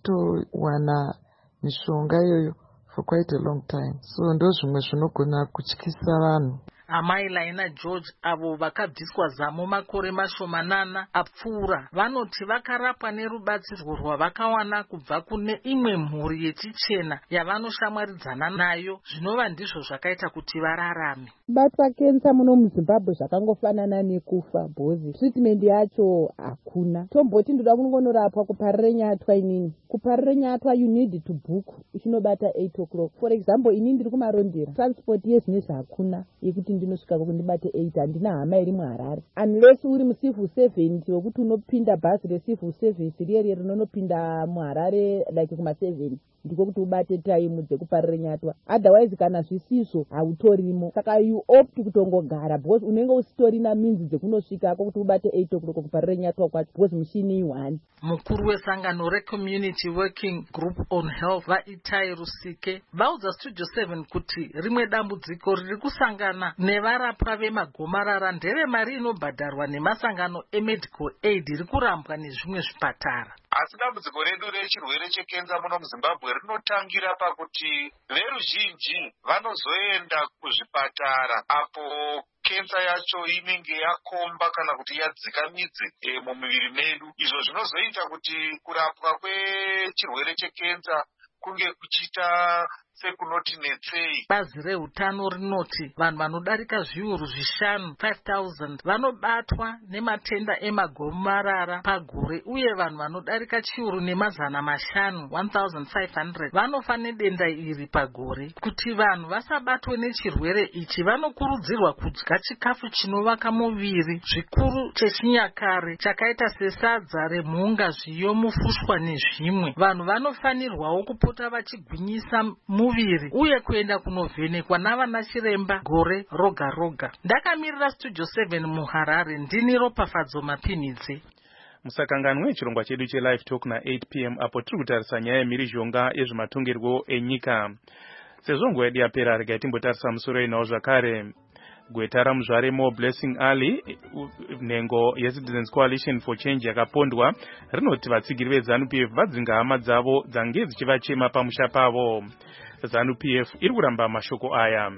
Speaker 16: uchitowana mishonga iyoyo for quite a long time. So ndo zvimwe zvinogona kutyisa vanhu.
Speaker 15: Amai Laina George avo vakabviswa zamo makore mashomanana apfuura vanoti vakarapwa nerubatsirwo rwavakawana kubva kune imwe mhuri yechichena yavanoshamwaridzana nayo, zvinova ndizvo zvakaita kuti vararame.
Speaker 17: Batwa kensa muno muZimbabwe zvakangofanana nekufa bhozi, treatment yacho hakuna. Tomboti ndoda kungonorapwa kuparire nyatwa inini, kuparire nyatwa you need to book chinobata eight o'clock. For example, inini ndiri kumarondera transport yezvinezvi hakuna yekuti ndinosvika kundibate eight, handina hama iri muHarare, unless uri mucivil servant wekuti unopinda bhazi recivil service riye rinonopinda muHarare like kuma seven ndiko kuti ubate time dzekuparire nyatwa, otherwise kana zvisizvo hautorimo. Saka you opt kutongogara because unenge usitorina minzi dzekunosvikako kuti ubate eight o'clock kuparire nyatwa kwacho because mushini iwani.
Speaker 15: Mukuru wesangano reCommunity Working Group on Health vaItai Rusike vaudza Studio seven kuti rimwe dambudziko riri kusangana nevarapwa vemagomarara ndere mari inobhadharwa nemasangano emedical aid riri kurambwa nezvimwe zvipatara.
Speaker 8: Asi dambudziko redu rechirwere chekenza muno muZimbabwe rinotangira pakuti veruzhinji vanozoenda kuzvipatara apo kensa yacho inenge yakomba kana kuti yadzika midzi e, mumiviri medu. Izvo zvinozoita kuti kurapwa kwechirwere chekensa kunge kuchita sekunoti netsei.
Speaker 15: Bazi reutano rinoti vanhu vanodarika zviuru zvishanu five thousand vanobatwa nematenda emagomarara pagore, uye vanhu vanodarika chiuru nemazana mashanu one thousand five hundred vanofa nedenda iri pagore. Kuti vanhu vasabatwe nechirwere ichi vanokurudzirwa kudya chikafu chinovaka muviri, zvikuru chechinyakare chakaita sesadza remhunga, zviyo, mufushwa nezvimwe. Vanhu vanofanirwawo kupota vachigwinyisa muviri uye kuenda kunovhenekwa navana chiremba gore roga roga. Ndakamirira Studio seven muHarare, ndini Ropafadzo Mapimidze.
Speaker 4: Musakanganwe chirongwa chedu cheLive Talk na eight p m apo tiri kutarisa nyaya yemhirizhonga yezvematongerwo enyika. Sezvo nguva yedu yapera, regai timbotarisa musoro inawo zvakare. Gweta raMuzvare More Blessing Ali, nhengo yeCitizens Coalition for Change yakapondwa, rinoti vatsigiri veZANU P F vadzinga hama dzavo dzange dzichivachema pamusha pavo. ZANU P F iri kuramba mashoko aya.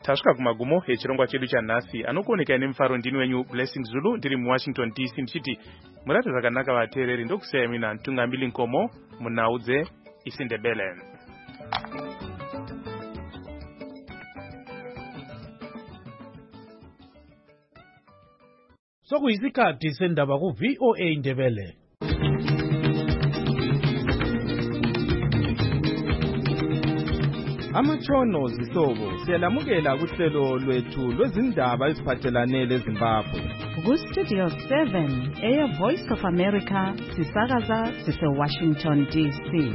Speaker 4: tasvika kumagumo echirongwa chedu chanhasi. Anokuoneka nemufaro ndini wenyu Blessing Zulu ndiri muWashington D C ndichiti murate zvakanaka vateereri. Ndokusiyai mina Ntungambili Nkomo munhau dzeIsindebele.
Speaker 3: Sokuyisikhathi sendaba ku-V O A Ndebele.
Speaker 18: Amatshono zihlobo siyalamukela kuhlelo lwethu lwezindaba eziphathelane leZimbabwe.
Speaker 11: Ku-Studio seven eya Voice of America sisakaza sise-Washington D C.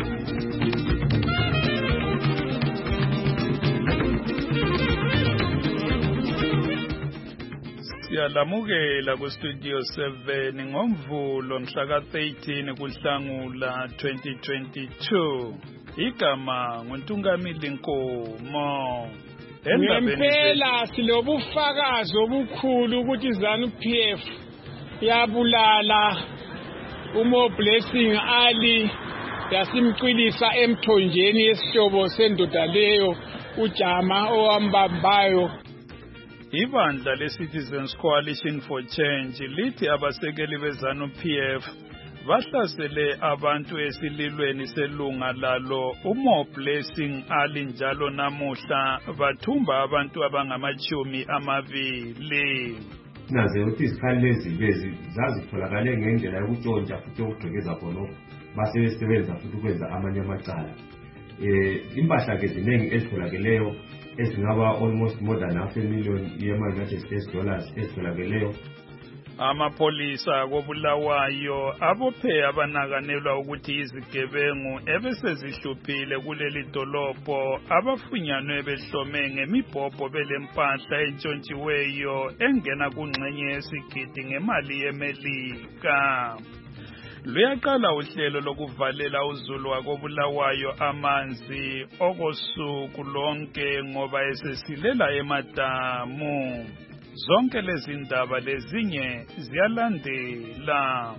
Speaker 19: Siyalamukela ku-Studio seven ngomvulo mhla ka thirteen kuNhlangula twenty twenty-two. Igama nguNtungamili Nkomo.
Speaker 20: Ngempela silobufakazi obukhulu ukuthi ZANU-P F yabulala uMo Blessing Ali yasimcwilisa emthonjeni yesihlobo sendoda leyo uJama owambambayo.
Speaker 19: Ibandla le-Citizens Coalition for Change lithi abasekeli be-ZANU-P F bahlasele abantu esililweni selunga lalo uMo Blessing Ali njalo namuhla bathumba abantu abangamachumi amabili.
Speaker 21: Naze ukuthi izikhali lezi lezi zazitholakale ngendlela yokutshontsha futhi ukugqekeza khonokho base besebenza futhi ukwenza amanye amacala. Eh impahla ke ziningi ezitholakeleyo ezingaba almost more than half a million ye-United States dollars ezitholakeleyo.
Speaker 19: Amapolisa koBulawayo abophe abanakanelwa ukuthi izigebengu ebesezihluphile kuleli dolobho abafunyanwe behlome ngemibhobho belempahla entshontshiweyo engena kungxenye yesigidi ngemali yeMelika. Luyaqala uhlelo lokuvalela uzulu wakoBulawayo amanzi okosuku lonke ngoba esesilela emadamu. Zonke lezi ndaba lezinye ziyalandela.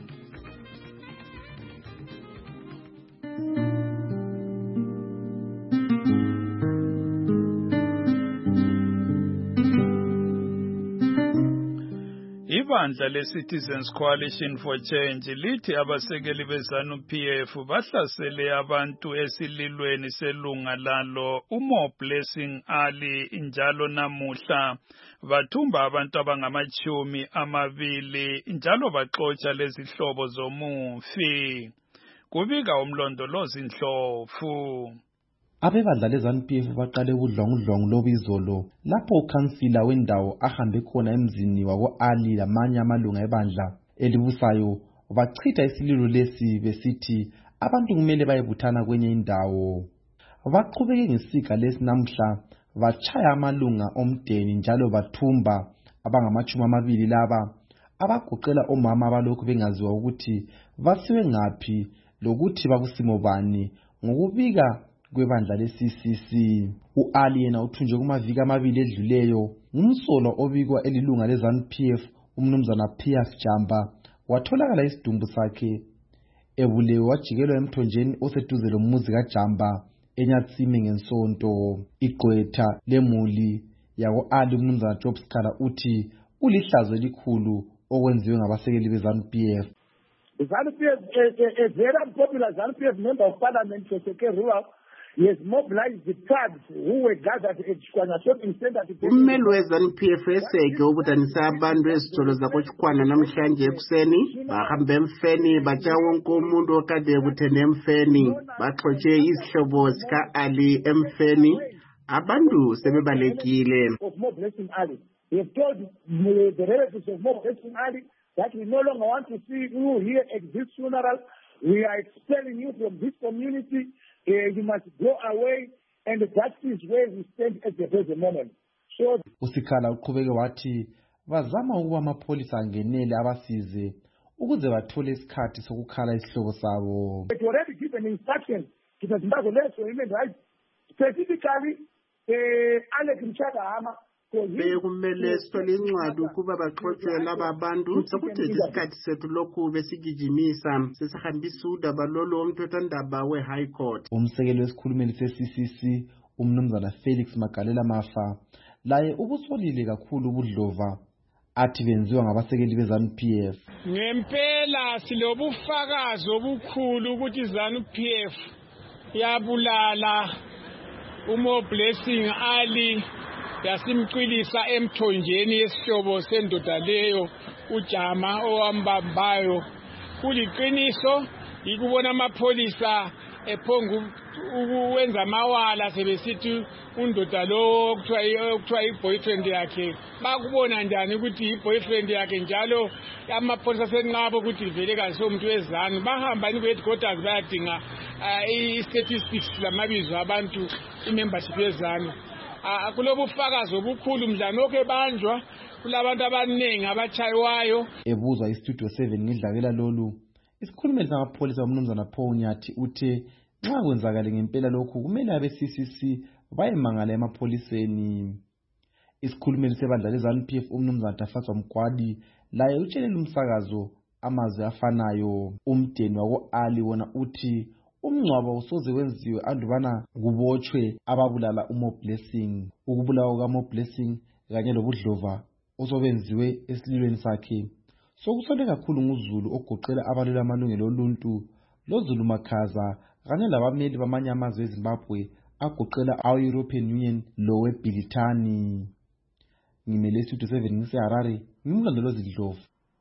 Speaker 19: Ibandla le-Citizens Coalition for Change lithi abasekeli be-ZANU-P F bahlasele abantu esililweni selunga lalo uMo Blessing Ali njalo namuhla bathumba abantu abangamachumi amabili njalo baxotsha lezihlobo zomufi. Kubika umlondolozi Ndlovu.
Speaker 22: Abebandla leZANU-P F baqale udlongudlongo lobizolo lapho ukhansila wendawo ahambe khona emzini wako-Ali lamanye amalunga ebandla elibusayo bachitha isililo lesi besithi abantu kumele bayebuthana kwenye indawo. Baqhubeke ngesiga lesi namhla bachaya amalunga omdeni njalo bathumba abangamachumi amabili laba abagoqela omama abalokhu bengaziwa ukuthi basiwe ngaphi lokuthi bakusimo bani ngokubika kwebandla le-C C C. U-Ali yena uthunjwe kumaviki amabili edluleyo ngumsolwa obikwa elilunga le-ZANU-P F umnumzana Pius Jamba watholakala isidumbu sakhe ebulewe wajikelwa emthonjeni oseduze lomuzi kaJamba eNyatsime ngensonto. Igqwetha lemuli yako-Ali umnumzana Job Skala uthi ulihlazo elikhulu okwenziwe ngabasekeli be-ZANU-P F.
Speaker 5: The ZANU-P F, a, a, a very popular ZANU-P F member of parliament, Joseke Ruwa, he has mobilized the tribes who were gathered at Chikwanya shopping center.
Speaker 9: Ummeli we-ZANU-P F eseke ubudanisa abantu ezitolo zakoChikwanya namhlanje ekuseni bahamba emfeni batsha wonke umuntu okade ebuthene emfeni baxotshe izihlobo zika-Ali emfeni abantu sebebalekile.
Speaker 5: Of Mo Blessing Ali, they have told the, the relatives of Mo Blessing Ali that we no longer want to see you here at this funeral. We are expelling you from this community. Uh, you must go away, and that is where we stand at the present moment. So
Speaker 22: usikhala uqhubeke wathi bazama ukuba amapholisa angenele abasize ukuze bathole isikhathi sokukhala isihlobo sabo.
Speaker 5: It already given instructions to the Zimbabwe Human Rights, specifically uh, Alex Mchagahama.
Speaker 9: Bekumele sithole incwadi ukuba baxotshe laba abantu sokuthi isikhathi sethu lokhu besigijimisa sesihambisa udaba lolo umthethwandaba we-High Court.
Speaker 22: Umsekeli wesikhulumeli se-C C C umnumzana Felix Magalela Mafa laye ubusolile kakhulu ubudlova athi benziwa ngabasekeli beZANU P F.
Speaker 20: Ngempela silobufakazi obukhulu ukuthi ZANU P F yabulala uMo Blessing Ali yasimcwilisa emthonjeni yesihlobo sendoda leyo uJama owambambayo. Kuliqiniso ikubona amapholisa ephongu ukwenza amawala sebesithi undoda lo okuthiwa okuthiwa iboyfriend yakhe bakubona njani ukuthi iboyfriend yakhe njalo amapholisa senqaba ukuthi vele kaso umuntu wezanu bahamba ni headquarters bayadinga i-statistics lamabizo abantu i-membership yezanu. Kulobufakazi obukhulu mdlanokho ebanjwa kulabantu abaningi abachayiwayo.
Speaker 22: Ebuzwa istudio seven ngidlakela lolu isikhulumeli samapholisa umnumzana Paul Nyathi uthe nxa kwenzakala ngempela lokhu kumele abe C C C bayemangala emapholiseni. Isikhulumeli sebandla leZANU P F umnumzana Tafatwa Mgwadi laye utshelele umsakazo amazwi afanayo. Umdeni wako Ali wona uthi umngcwabo usoze wenziwe andubana kubotshwe ababulala uMo Blessing. Ukubulawa kaMo Blessing kanye lobudlova osobenziwe esililweni sakhe sokusole kakhulu nguzulu ogoqela abalwela amalungelo oluntu loZulu Makhaza kanye labameli bamanye amazwe eZimbabwe agoqela awe-European Union loweBhilithani. Ngimele Studio seven ngiseHarare ngimlondolozi Dlovu.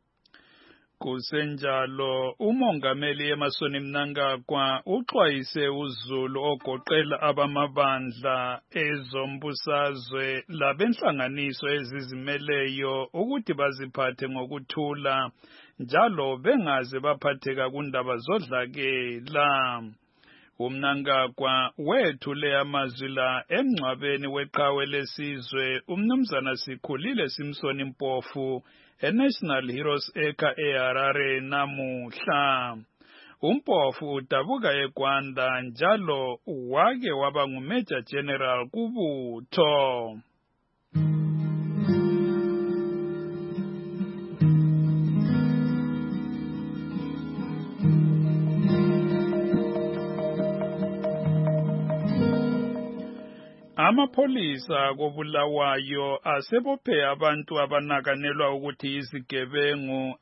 Speaker 19: Kusenjalo umongameli eMasoni Mnangagwa uxwayise uZulu ogoqela abamabandla ezombusazwe labenhlanganiso ezizimeleyo ukuthi baziphathe ngokuthula njalo bengaze baphatheka kundaba zodlakela. Umnangagwa wethule amazwi la emngcwabeni weqhawe lesizwe umnumzana Sikhulile Simpson Mpofu eNational Heroes Acre eHarare namuhla. Umpofu udabuka eGwanda njalo wake waba nguMajor General kubutho. Amapholisa koBulawayo asebophe abantu abanakanelwa ukuthi izigebengu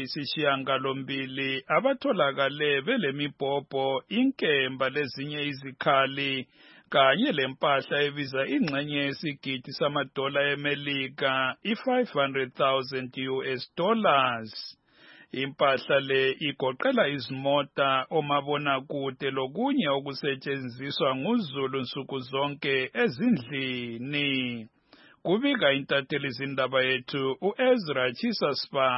Speaker 19: abayisishiyangalombili abatholakale belemibhobho, inkemba lezinye izikhali kanye lempahla ebiza ingxenye yesigidi samadola eMelika i-five hundred thousand U S dollars. Impahla le igoqela izimota, omabonakude lokunye okusetshenziswa nguZulu nsuku zonke ezindlini. Kubika intatheli izindaba yethu uEzra Chisa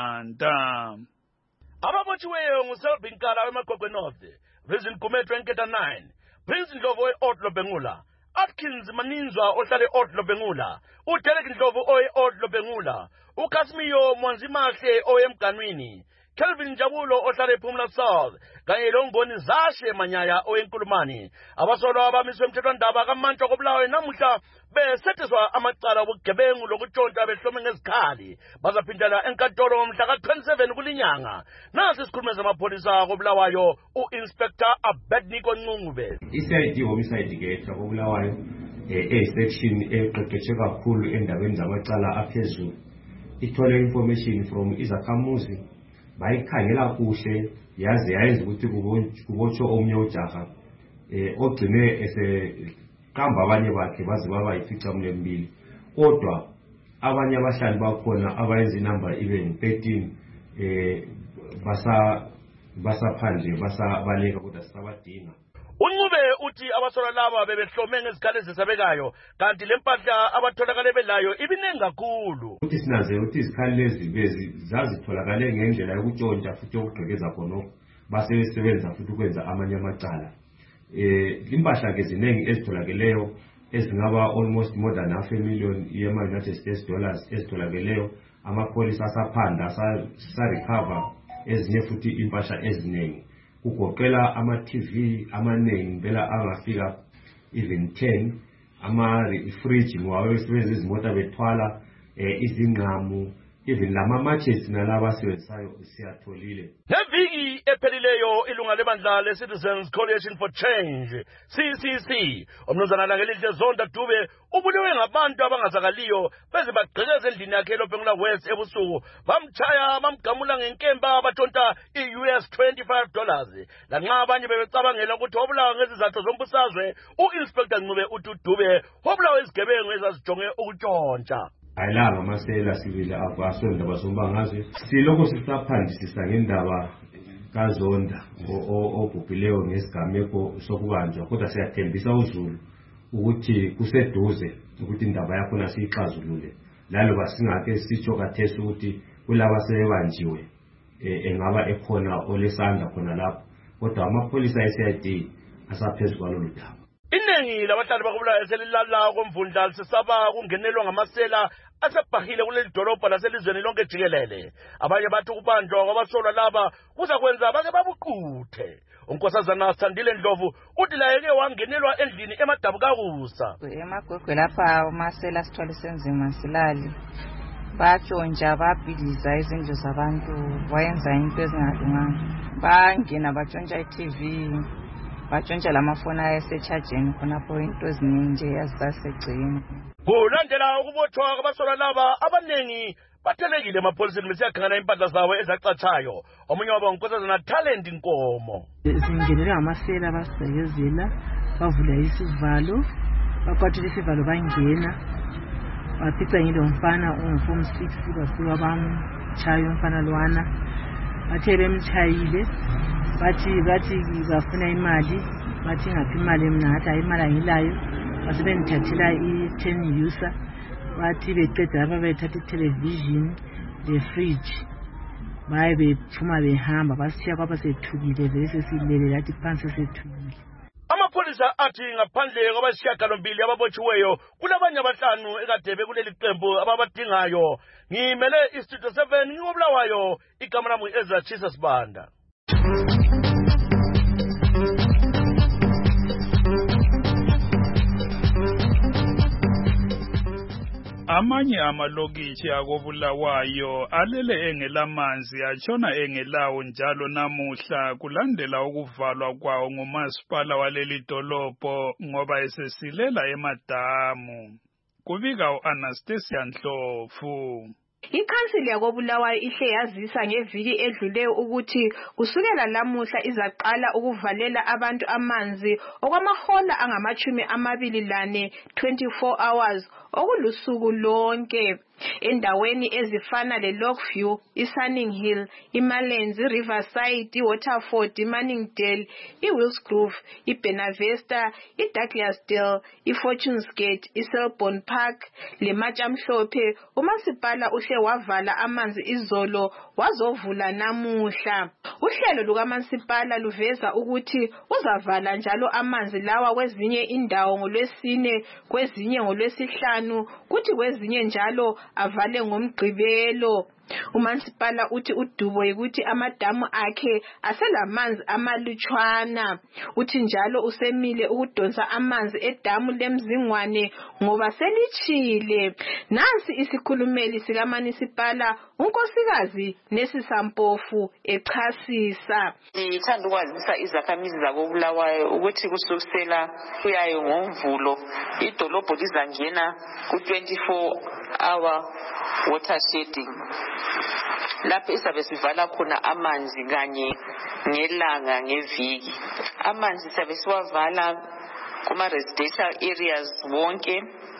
Speaker 19: Spanda.
Speaker 2: Ababotshiweyo nguSelvin Kala weMagogwe North, Vincent Gumethu eNketa nine, Prince Ndlovu we-Otlo Bengula, Atkins Maninzwa ohlale Otlo Bengula, uDerek Ndlovu oye-Otlo Bengula, uKasimiyo Mwanzimahle oyemganwini, Kelvin Njabulo ohlale Phumla South kanye loNgoni Zashe Manyaya oyenkulumani. Abasolwa abamiswe emthethwandaba kaMantlo koBulawayo namuhla besetheswa amacala obugebengu lokutshontsha behlome ngezikhali bazaphindela enkantolo ngomhla ka twenty-seven kulinyanga. Nasi isikhulumi samapholisa koBulawayo uInspector Abednego Ncube.
Speaker 21: I-C I D homicide ke koBulawayo e-section eqeqeshe kakhulu endabeni zamacala aphezulu ithole information from izakhamuzi bayikhangela kuhle yaze yayenza ukuthi kubotshwe omnye ujaha eh ogcine eseqamba abanye bakhe baze baba yifica mlembili, kodwa abanye abahlali bakhona abayenza inamba ibe thirteen eh basa basaphandle basabaleka kodwa sabadinga.
Speaker 2: Uncube uthi abasolwa laba bebehlome ngezikhali ezisabekayo kanti lempahla abatholakale belayo ibinengi kakhulu.
Speaker 21: Uthi sinaze uthi izikhali lezi bezi zazitholakale ngendlela yokutshontsha futhi okugqekeza khonokho basebenza futhi ukwenza amanye amacala. Eh impahla ke zinengi ezitholakeleyo ezingaba almost more than half a million yema United States dollars ezitholakeleyo. Amapholisa asaphanda sa recover ezinye futhi impahla ezinengi kugoqela ama-T V amaningi phela angafika even ten, ama-fridge ngowayo besebenzisa izimota bethwala izingqamu even lama matches nalaba asebenzisayo siyatholile.
Speaker 2: Ngeviki ephelileyo ilunga lebandla le-Citizens Coalition for Change C C C umnumzana Langelihle Zonda Dube ubulewe ngabantu abangazakaliyo beze bagqekeza endlini yakhe eLobhengula West ebusuku bamchaya bamgamula ngenkemba bathonta i-U S twenty-five dollars lanxa abanye bebecabangela ukuthi wabulawa ngezizathu zombusazwe u-Inspector Ncube uthi uDube wabulawa izigebengu ezazijonge ukutshontsha.
Speaker 21: Ayilanga amasela sibili abasonda basombangaze siloko sisaphandisisa ngendaba kaZonda obhubhileyo ngesigameko sokubanjwa kodwa siyathembisa uZulu ukuthi kuseduze ukuthi indaba yakho nasixazulule laloba singake sitsho kathesi ukuthi kulaba sebanjiwe engaba ekhona olesandla khona lapho kodwa amapholisa e-C I D asaphezulu kwalolu daba.
Speaker 2: Iningi labahlali bakubulawayo selilala komvundla lisesaba kungenelwa ngamasela asebhahile kuleli dolobha laselizweni lonke jikelele. Abanye bathi ukubanjwa kwabasolwa laba kuzakwenza bake babuquthe. Unkosazana Sandile Ndlovu uthi la yeke wangenelwa endlini emadabu kakusa.
Speaker 6: Emagwegwe lapha amasela sithwale senzima silali. Batshontsha babhidliza izindlu zabantu wayenza into ezingalunganga. Bangena batshontsha i-T V. Batshontsha lamafoni ayesechajeni khonapho into eziningi nje yazisasegcini.
Speaker 2: Kulandela ukubothwa kwabasolwa laba abanengi bathelekile emapholiseni besiyakhangana impahla zawo ezacatshayo. Omunye wabo unkosazana Talent Nkomo.
Speaker 7: Singenele ngamasela basegezela bavula isivalo bakwathile isivalo bangena bafica ngile umfana ungform six basuka bamchaya umfana lwana bathe bemchayile bathi bathi bafuna imali bathi ngaphi imali mina ngathi hayi imali angilayo basebengithathela i-ten user bathi beqeda lapha bethatha i-television le-fridge baye bephuma behamba basithiya kwaba sethukile vele sesilele lathi phansi sethukile.
Speaker 2: Amapholisa athi ngaphandle kwabasishiyagalombili ababotshiweyo kulabanye abahlanu ekade bekuleli qembu ababadingayo. Ngimele iStudio seven ngobulawayo igama lami Ezra Chisa Sibanda.
Speaker 19: Amanye amalokitshi akobulawayo alele engelamanzi atshona engelawo njalo namuhla kulandela ukuvalwa kwawo ngumasipala waleli dolobho ngoba esesilela emadamu. Kubika u-Anastasia Ndlovu.
Speaker 23: Ikhansili yakobulawayo ihle yazisa ngeviki edluleyo ukuthi kusukela lamuhla izaqala ukuvalela abantu amanzi okwamahola angamachumi amabili lane twenty-four hours okulusuku lonke endaweni ezifana le-Lockview, i-Sunning Hill, i-Malenzi, i-Riverside, i-Waterford, i-Manningdale, i-Willsgrove, i-Benavesta, i-Douglasdale, i-Fortunes Gate, i-Selborne Park, le-Matshamhlophe. Umasipala uhle wavala amanzi izolo wazovula namuhla. Uhlelo lukamasipala luveza ukuthi uzavala njalo amanzi lawa kwezinye indawo ngolwesine, kwezinye ngolwesihlanu, kuthi kwezinye njalo avale ngomgqibelo. Umasipala uthi udubo ukuthi amadamu akhe aselamanzi amalutshwana. Uthi njalo usemile ukudonsa amanzi edamu lemzingwane ngoba selichile. Nansi isikhulumeli sikaManisipala unkosikazi Nesisampofu echasisa.
Speaker 24: Ngithanda ukwazisa izakhamizi zakobulawayo ukuthi kusukisela kuyayo ngomvulo idolobho lizangena ku twenty-four hour water shedding. Lapho isabe sivala khona amanzi kanye ngelanga ngeviki. Amanzi sabe siwavala kuma residential areas wonke,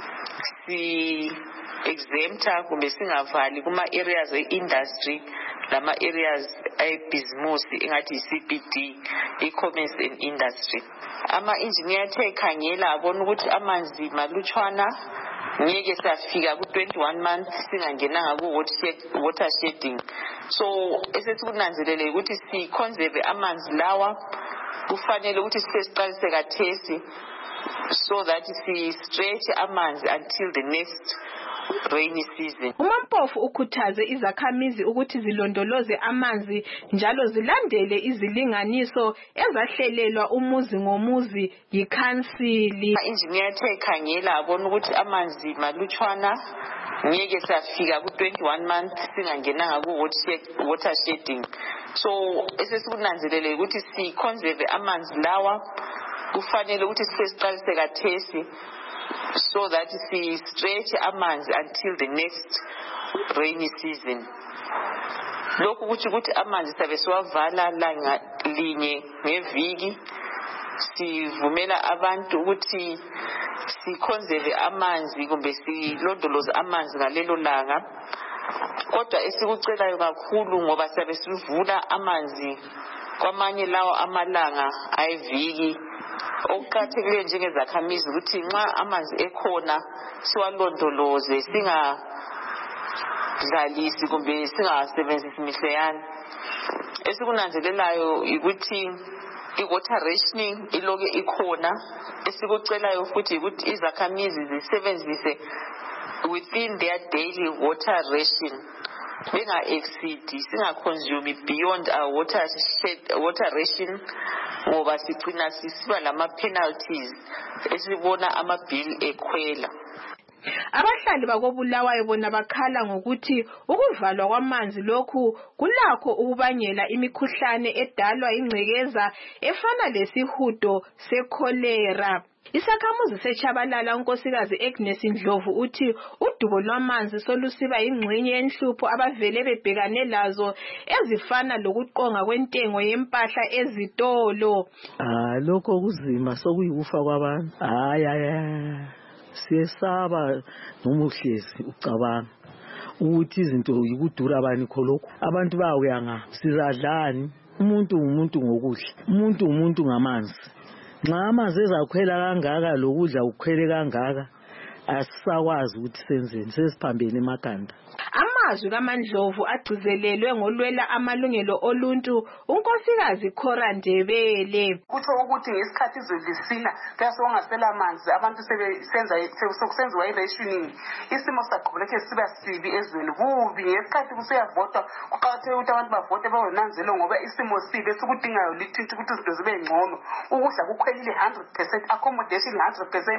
Speaker 24: si exempta kumbe singavali kuma areas e-industry lama areas e-business engathi i-C B D, e-commerce and industry. Ama engineer the khangela abona ukuthi amanzi malutshwana ngeke safika ku twenty-one months singangenanga ku water shedding. So esesikunanzelele ukuthi si conserve amanzi lawa kufanele ukuthi sesiqalise kathesi so that si stretch amanzi until the next rainy season.
Speaker 23: uMampofu ukhuthaze izakhamizi ukuthi zilondoloze amanzi njalo zilandele izilinganiso ezahlelelwa umuzi ngomuzi yikhansili.
Speaker 24: Engineer ethe khangela abona ukuthi amanzi malutshwana ngeke safika ku twenty-one months singangenanga ku water shedding. So esesikunanzelele ukuthi si conserve amanzi lawa kufanele ukuthi sesiqalise kathesi so that si stretch amanzi until the next rainy season. Lokhu kuthi ukuthi amanzi sabe siwavala langa linye ngeviki, sivumela abantu ukuthi siconserve amanzi kumbe silondoloze amanzi ngalelo langa. Kodwa esikucelayo kakhulu ngoba sabe sivula amanzi kwamanye lawo amalanga ayiviki, okuqakathekileyo njengezakhamizi ukuthi nxa amanzi ekhona siwalondoloze, singadlalisi kumbe singasebenzisi mihleyana. Esikunanzelelayo ukuthi i-water rationing iloke ikhona. Esikucelayo futhi ukuthi izakhamizi zisebenzise within their daily water ration, benga exceed, singa consume beyond our water water ration ngoba sigcina sisiba lama penalties esibona ama bill ekhwela.
Speaker 23: Abahlali bakobulawayo bona bakhala ngokuthi ukuvalwa kwamanzi lokhu kulakho ukubangela imikhuhlane edalwa ingcekeza efana lesihudo sekholera. Isakhamuzi seChabalala unkosikazi Agnes Ndlovu uthi udubo lwamanzi solusiba ingxenye yenhlupho abavele bebhekane lazo ezifana lokuqonga kwentengo yempahla ezitolo.
Speaker 1: Ah, lokho kuzima sokuyikufa kwabantu. Hayi hayi. Siyesaba nomuhlezi ucabanga ukuthi izinto yikudura bani kholokho. Abantu bayawuyanga sizadlani. Umuntu umuntu ngokudla. Umuntu umuntu ngamanzi. Nxa amanzi ezakhwela kangaka lokudla ukhwele kangaka asisakwazi ukuthi senzeni, sesiphambene emakhanda.
Speaker 23: Amazwi kaMandlovu agcizelelwe ngolwela amalungelo oluntu unkosikazi Khora Ndebele.
Speaker 10: Kutho ukuthi ngesikhathi izwelisina kasongasela amanzi abantu sebesenza sokusenziwa i-rationing, isimo saqhubeka siba sibi ezweni kubi. Ngesikhathi kuseyavota kuqakatheke ukuthi abantu bavote bayonanzelo ngoba isimo sibi esikudingayo lithinta ukuthi izinto zibe ngcono. Ukudla kukhwelile one hundred percent, accommodation one hundred percent,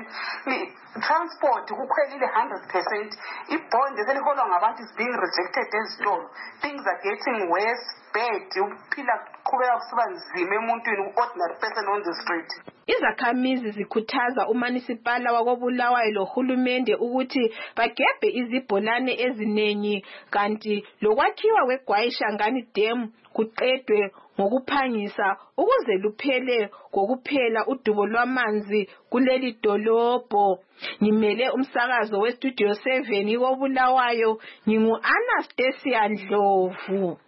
Speaker 10: transport kukhwelile one hundred percent, ibond eseliholwa ngabantu is being rejected ezitolo. Things are getting worse, bad. Uphila qhubeka kusiba nzima emuntwini, ordinary person on the street.
Speaker 23: Izakhamizi zikhuthaza uMunicipal wakobulawayo lohulumende ukuthi bagebhe izibholane ezinengi kanti lokwakhiwa kweGwayishangani Dam kuqedwe ngokuphangisa ukuze luphele kokuphela udubo lwamanzi kuleli dolobho. Ngimele umsakazo weStudio seven wobulawayo, ngingu Anastasia Ndlovu.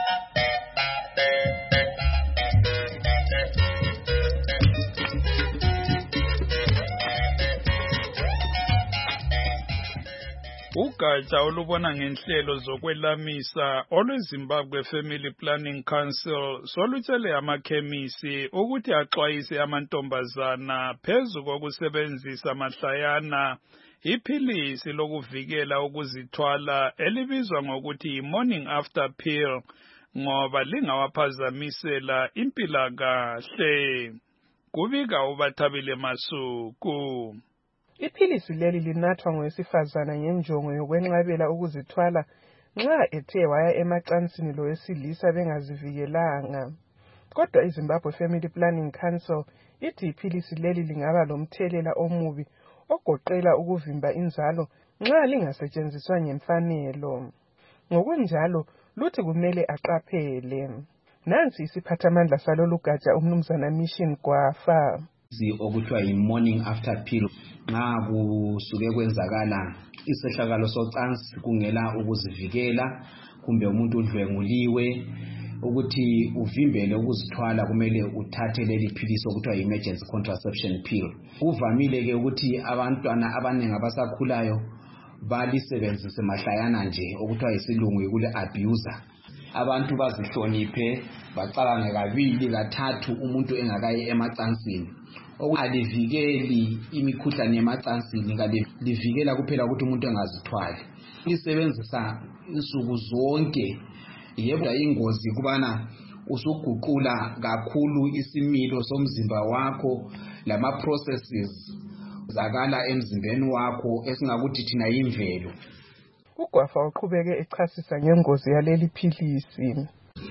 Speaker 19: Ugatsha olubona ngenhlelo zokwelamisa olweZimbabwe Family Planning Council solutshele amakhemisi ukuthi axwayise amantombazana phezu kokusebenzisa mahlayana iphilisi lokuvikela ukuzithwala elibizwa ngokuthi morning after pill ngoba lingawaphazamisela impilakahle. Kubika uBathabile Masuku.
Speaker 12: Iphilisi leli linathwa ngowesifazana ngenjongo yokwenqabela ukuzithwala nxa ethe waya emacansini lowesilisa bengazivikelanga. Kodwa iZimbabwe Family Planning Council ithi iphilisi leli lingaba lomthelela omubi ogoqela ukuvimba inzalo nxa lingasetshenziswa ngemfanelo. Ngokunjalo luthi kumele aqaphele. Nansi isiphathamandla salolu gatsha uMnumzana Mission Gwafa.
Speaker 13: Okuthiwa yi-morning after pill nxa kusuke kwenzakala isehlakalo socansi kungela ukuzivikela kumbe umuntu udlwenguliwe ukuthi uvimbele ukuzithwala kumele uthathe leli philisi okuthiwa yi-emergency contraception pill. Kuvamile ke ukuthi abantwana abaningi abasakhulayo balisebenzise mahlayana nje okuthiwa yisilungu yikule abuser. Abantu bazihloniphe bacabange kabili kathathu umuntu engakayi emacansini alivikeli imikhuhlane yemacansini kanti livikela kuphela ukuthi umuntu engazithwali. Lisebenzisa insuku zonke yebo ingozi kubana usuguqula kakhulu isimilo somzimba wakho lama processes zakala emzimbeni wakho esingakuthi thina yimvelo.
Speaker 12: uGwafa uqhubeke echasisa ngengozi yaleli philisi.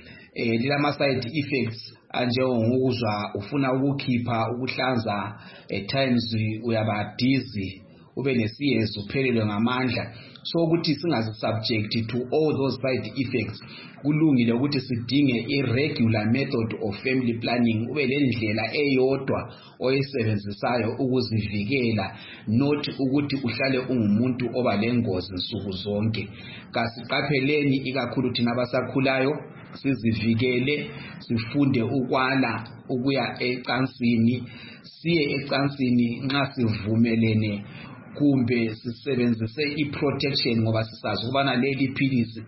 Speaker 13: Eh lilama side effects anjengokuzwa ufuna ukukhipha ukuhlanza at times uyaba dizzy ube nesiyezi uphelelwe ngamandla, so ukuthi singazi subject to all those side effects kulungile ukuthi sidinge irregular method of family planning, ube lendlela eyodwa oyisebenzisayo ukuzivikela, not ukuthi uhlale ungumuntu oba lengozi nsuku zonke. Kasiqapheleni ikakhulu thina abasakhulayo sizivikele, sifunde ukwala ukuya ecansini, siye ecansini nxa sivumelene kumbe sisebenzise iprotection ngoba sisazi ukubana leli philisi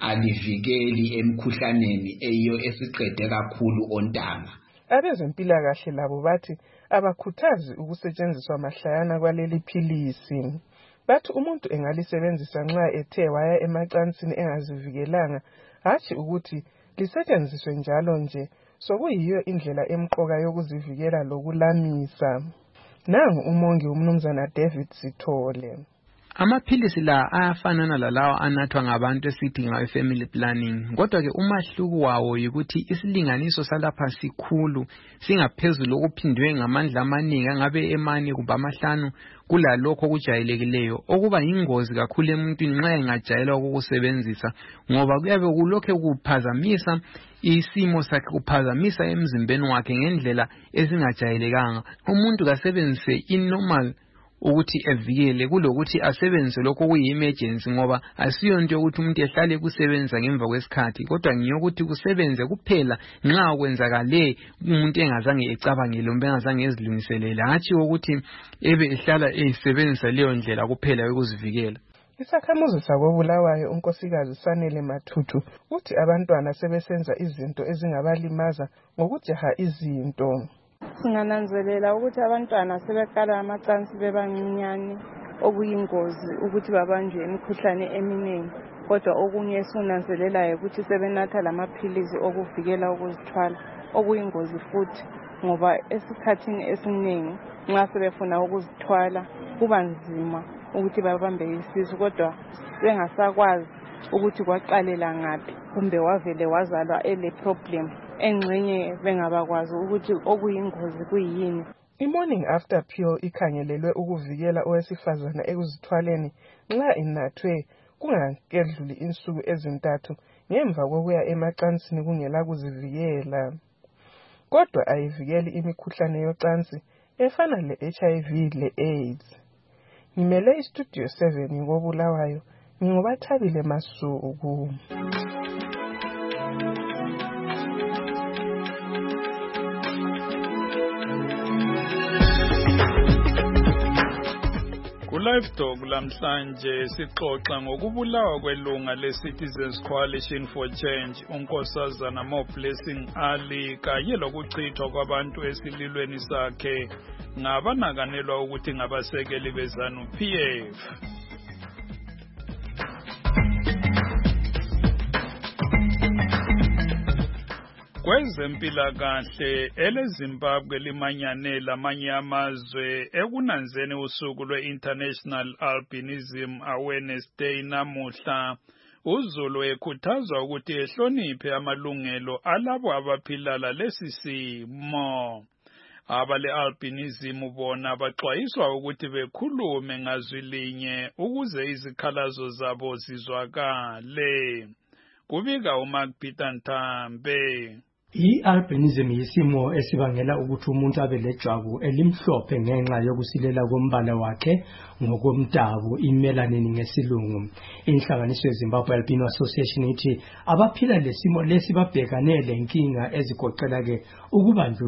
Speaker 13: alivikeli emkhuhlaneni eyiyo esiqede kakhulu ontanga.
Speaker 12: Abezempilakahle labo bathi abakhuthazi ukusetshenziswa mahlayana kwaleli philisi. Bathi umuntu engalisebenzisa nxa ethe waya emacansini engazivikelanga, hatshi ukuthi lisetshenziswe njalo nje, sokuyiyo indlela emqoka yokuzivikela lokulamisa. Nangu umongi umnumzana David Sithole.
Speaker 8: Amaphilisi la ayafanana lalawa anathwa ngabantu esithi ngawe family planning, kodwa ke umahluko wawo yikuthi isilinganiso salapha sikhulu, singaphezulu okuphindwe ngamandla amaningi angabe emane kumbe amahlanu kulalokho kujayelekileyo, okuba yingozi kakhulu emuntwini nxa engajayela ukukusebenzisa, ngoba kuyabe kulokho kuphazamisa isimo sakhe, kuphazamisa emzimbeni wakhe ngendlela ezingajayelekanga. Umuntu kasebenzise inormal ukuthi evikele kulokuthi asebenzise lokho kuyi-emergency, ngoba asiyo into yokuthi umuntu ehlale kusebenza ngemva kwesikhathi, kodwa ngiyokuthi kusebenze kuphela nxa kwenzakale umuntu engazange ecabangele kumbe engazange ezilungiselele, hatshi ukuthi ebe ehlala esebenzisa leyo ndlela kuphela yokuzivikela.
Speaker 12: Isakhamuzi sakobulawayo unkosikazi Sanele Mathuthu uthi abantwana sebesenza izinto ezingabalimaza ngokujaha izinto.
Speaker 14: Singananzelela ukuthi abantwana sebeqala amacansi bebancinyane, okuyingozi ukuthi babanjwe imikhuhlane eminingi, kodwa okunye esunanzelelayo ukuthi sebenatha lamaphilisi okuvikela ukuzithwala, okuyingozi futhi ngoba esikhathini esiningi nxa sebefuna ukuzithwala kuba nzima ukuthi babambe isisu, kodwa bengasakwazi ukuthi kwaqalela ngaphi kumbe wavele wazalwa ele problem engxenye bengabakwazi ukuthi okuyingozi kuyini.
Speaker 12: I-morning after pill ikhangelelwe ukuvikela owesifazana ekuzithwaleni nxa inathwe kungakedluli insuku ezintathu ngemva kokuya emacansini kungela kuzivikela, kodwa ayivikeli imikhuhlane yocansi efana le-H I V le-AIDS. Ngimele istudio seven ngobulawayo, ngingobathabile Masuku.
Speaker 19: Livestock lamhlanje sixoxa ngokubulawa kwelunga le-Citizens Coalition for Change unkosazana Mo Blessing Ali kanye lokuchithwa kwabantu esililweni sakhe ngabanakanelwa ukuthi ngabasekeli beZANU P F. Kwezempilakahle eleZimbabwe limanyane lamanye amazwe ekunanzeni usuku lwe-International Albinism Awareness Day namuhla, uZulu ekhuthazwa ukuthi ehloniphe amalungelo alabo abaphila lalesi simo. Abale-albinism bona baxwayiswa ukuthi bekhulume ngazwi linye ukuze izikhalazo zabo zizwakale. Kubika uMark Peter Ntambe.
Speaker 16: I-albinism yisimo esibangela ukuthi umuntu abe lejwabu elimhlophe ngenxa yokusilela kombala wakhe ngokomdabu, i-melanin ngesilungu. Inhlanganiso yeZimbabwe Albino Association ithi abaphila lesimo lesi babhekane lenkinga ezigoqela ke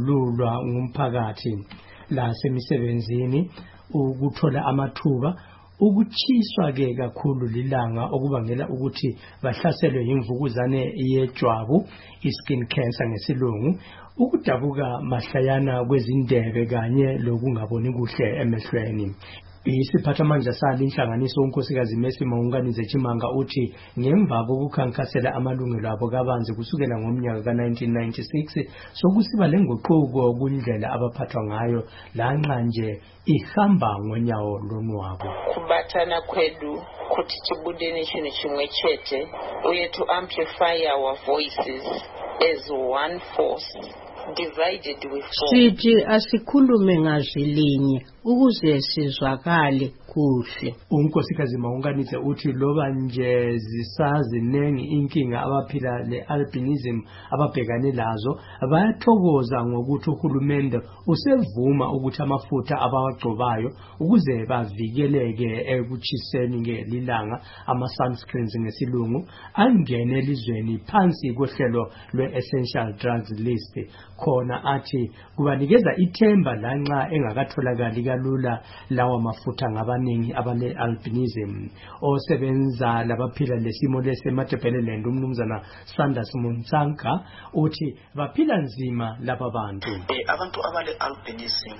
Speaker 16: ukubandlululwa ngumphakathi, la semisebenzini, ukuthola amathuba, Ukuchiswa ke kakhulu lilanga okubangela ukuthi bahlaselwe imvukuzane yejwabu, iskin cancer ngesilungu, ukudabuka mahlayana kwezindebe kanye lokungaboni kuhle emehlweni. Isiphathamandla salo inhlanganiso unkosikazi Mercy Maunganize Chimanga uthi ngemva kokukhankasela amalungelo abo kabanzi kusukela ngomnyaka ka nineteen ninety-six sokusiba lenguquko kundlela abaphathwa ngayo lanxa nje ihamba ngonyawo lonwabo.
Speaker 24: Kubatana kwedu kuti tibudeni chinhu chimwe chete uye to amplify our voices as one force divided we fall.
Speaker 3: Sithi asikhulume ngazwilinye ukuze sizwakale kuhle.
Speaker 16: Unkosikazi Maunganize uthi loba nje zisazinengi inkinga abaphila le-albinism ababhekane lazo bayathokoza ngokuthi uhulumende usevuma ukuthi amafutha abawagcobayo ukuze bavikeleke ekuchiseni ngelilanga ama-sunscreens ngesilungu angene elizweni phansi kohlelo lwe-essential drugs list. Khona athi kubanikeza ithemba lanxa engakatholakali kalula lawa mafutha ngabaningi abale albinism. Osebenza labaphila lesimo leseMatebeleland umnumzana Sanders Munsanka uthi baphila nzima laba bantu.
Speaker 4: Eh abantu abale albinism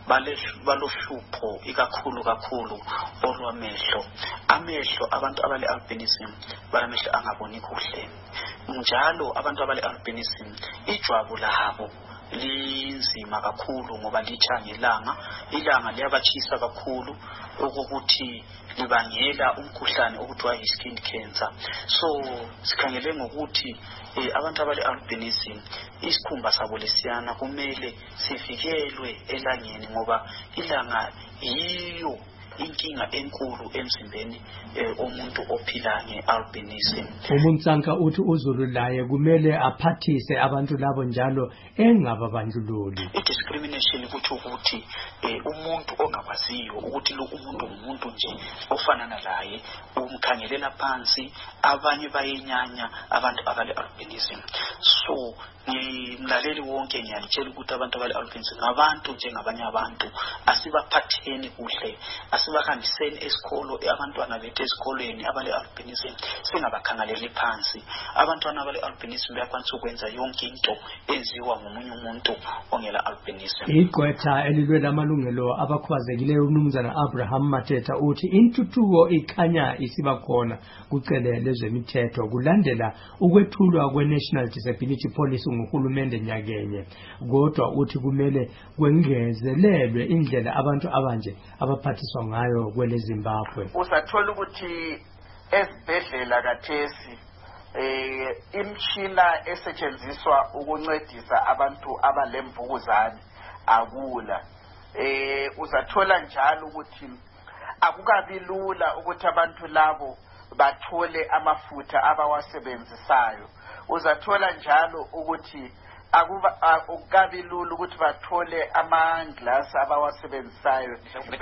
Speaker 4: balohlupho ikakhulu kakhulu olwamehlo. Amehlo abantu abale albinism balamehlo angaboni kuhle. Njalo abantu abale albinism ijwabu labo linzima kakhulu ngoba litsha ngelanga. Ilanga liyabachisa kakhulu ukuthi libangela umkhuhlane okuthiwa yi-skin cancer. So sikhangele ngokuthi eh, abantu abale albinism isikhumba sabo lesiyana kumele sivikelwe elangeni ngoba ilanga yiyo inkinga enkulu emzimbeni omuntu ophila ngealbinism.
Speaker 16: Umunsanka uthi uZulu laye kumele aphathise abantu labo njalo engababandlululi.
Speaker 4: Discrimination ukuthi ukuthi umuntu ongakwaziyo ukuthi lo umuntu umuntu nje ofanana laye umkhangelela phansi abanye bayenyanya abantu abale albinism. So ngimlaleli wonke ngiyalitshela ukuthi abantu abale albinism ngabantu njengabanye abantu asibaphatheni kuhle asibahambiseni esikolo abantwana bethu esikoleni abale albinism singabakhangeleli phansi. Abantwana abale albinism bayakwanisa ukwenza yonke into enziwa ngomunye umuntu ongela albinism.
Speaker 16: Igqwetha elilwe lamalungelo abakhubazekileyo umnumzana Abraham Mateta uthi intuthuko ikhanya isiba khona kucele lezwemithetho kulandela ukwethulwa kwe-National Disability Policy nguhulumende nyakenye. Kodwa uthi kumele kwengezelelwe indlela abantu abanje abaphathiswa ngayo kwele Zimbabwe.
Speaker 15: Usathola ukuthi ezibhedlela kathesi eh imshina esetshenziswa ukuncedisa abantu abalemvukuzane akula. Eh uzathola njalo ukuthi akukabi lula ukuthi abantu labo bathole amafutha abawasebenzisayo. Uzathola njalo ukuthi akuba akukabi lula ukuthi bathole ama-glass abawasebenzisayo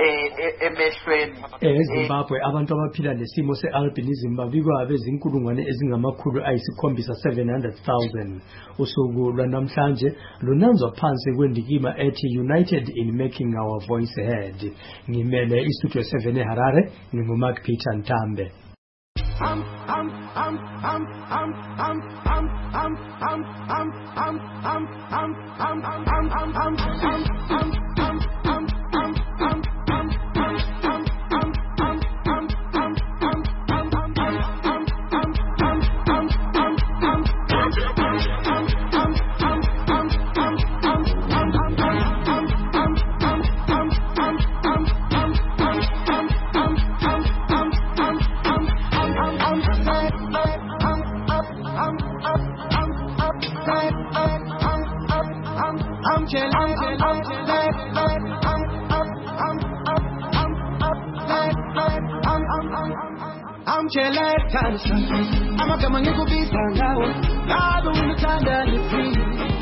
Speaker 15: emehlweni.
Speaker 16: eZimbabwe abantu abaphila lesimo se-albinism babikwa bezinkulungwane ezingamakhulu ayisikhombisa seven hundred thousand. Usuku lwanamhlanje lunanzwa phansi kwendikima ethi United in Making Our Voice Heard. Ngimele istudio seven eHarare, nginguMark Peter Ntambe. I'm, I'm, I'm, I'm, I'm, I'm, I'm, I'm, I'm, I'm, I'm, I'm, I'm, I'm, I'm, I'm, I'm, amagama ngikubiza ngawo ngabe unithanda liphini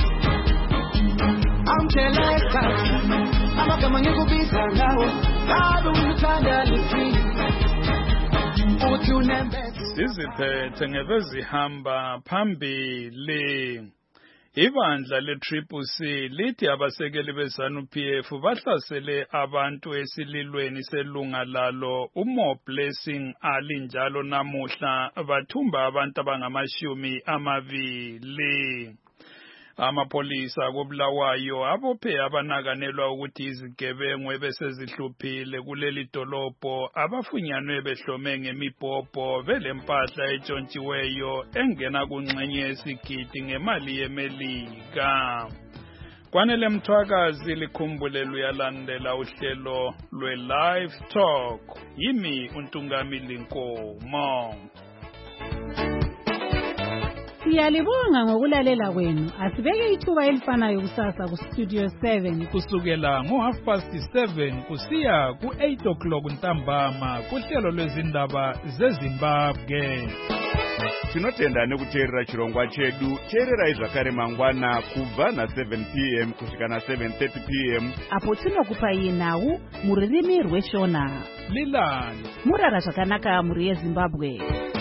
Speaker 16: amjeleka amagama ngikubiza ngawo ngabe unithanda liphini uthi unembeza
Speaker 19: siziphethe ngebezihamba phambili. Ibandla le-Triple C lithi abasekeli be-ZANU-P F bahlasele abantu esililweni selunga lalo uMo Blessing Ali njalo namuhla bathumba abantu abangamashumi amabili. Amapolisa koBulawayo abophe abanakanelwa ukuthi izigebengu ebesezihluphile kuleli dolobho abafunyanwe behlome ngemibhobho belempahla etshontshiweyo engena kungxenye yesigidi ngemali yeMelika. Kwanele Mthwakazi likhumbule luyalandela uhlelo lwe-Live Talk. Yimi uNtungamili Nkomo.
Speaker 5: Siyalibonga ngokulalela kwenu. Asibeke ithuba elifanayo kusasa ku Studio seven
Speaker 19: kusukela ngo half past seven kusiya ku eight o'clock ntambama kuhlelo lwezindaba zeZimbabwe.
Speaker 11: Tinotenda nekuteerera chirongwa chedu. Teererai zvakare mangwana kubva na seven p m kusvika na seven thirty p m
Speaker 5: apo tinokupai nhau mururimi rweShona.
Speaker 19: Lilani
Speaker 5: murara zvakanaka muri yeZimbabwe.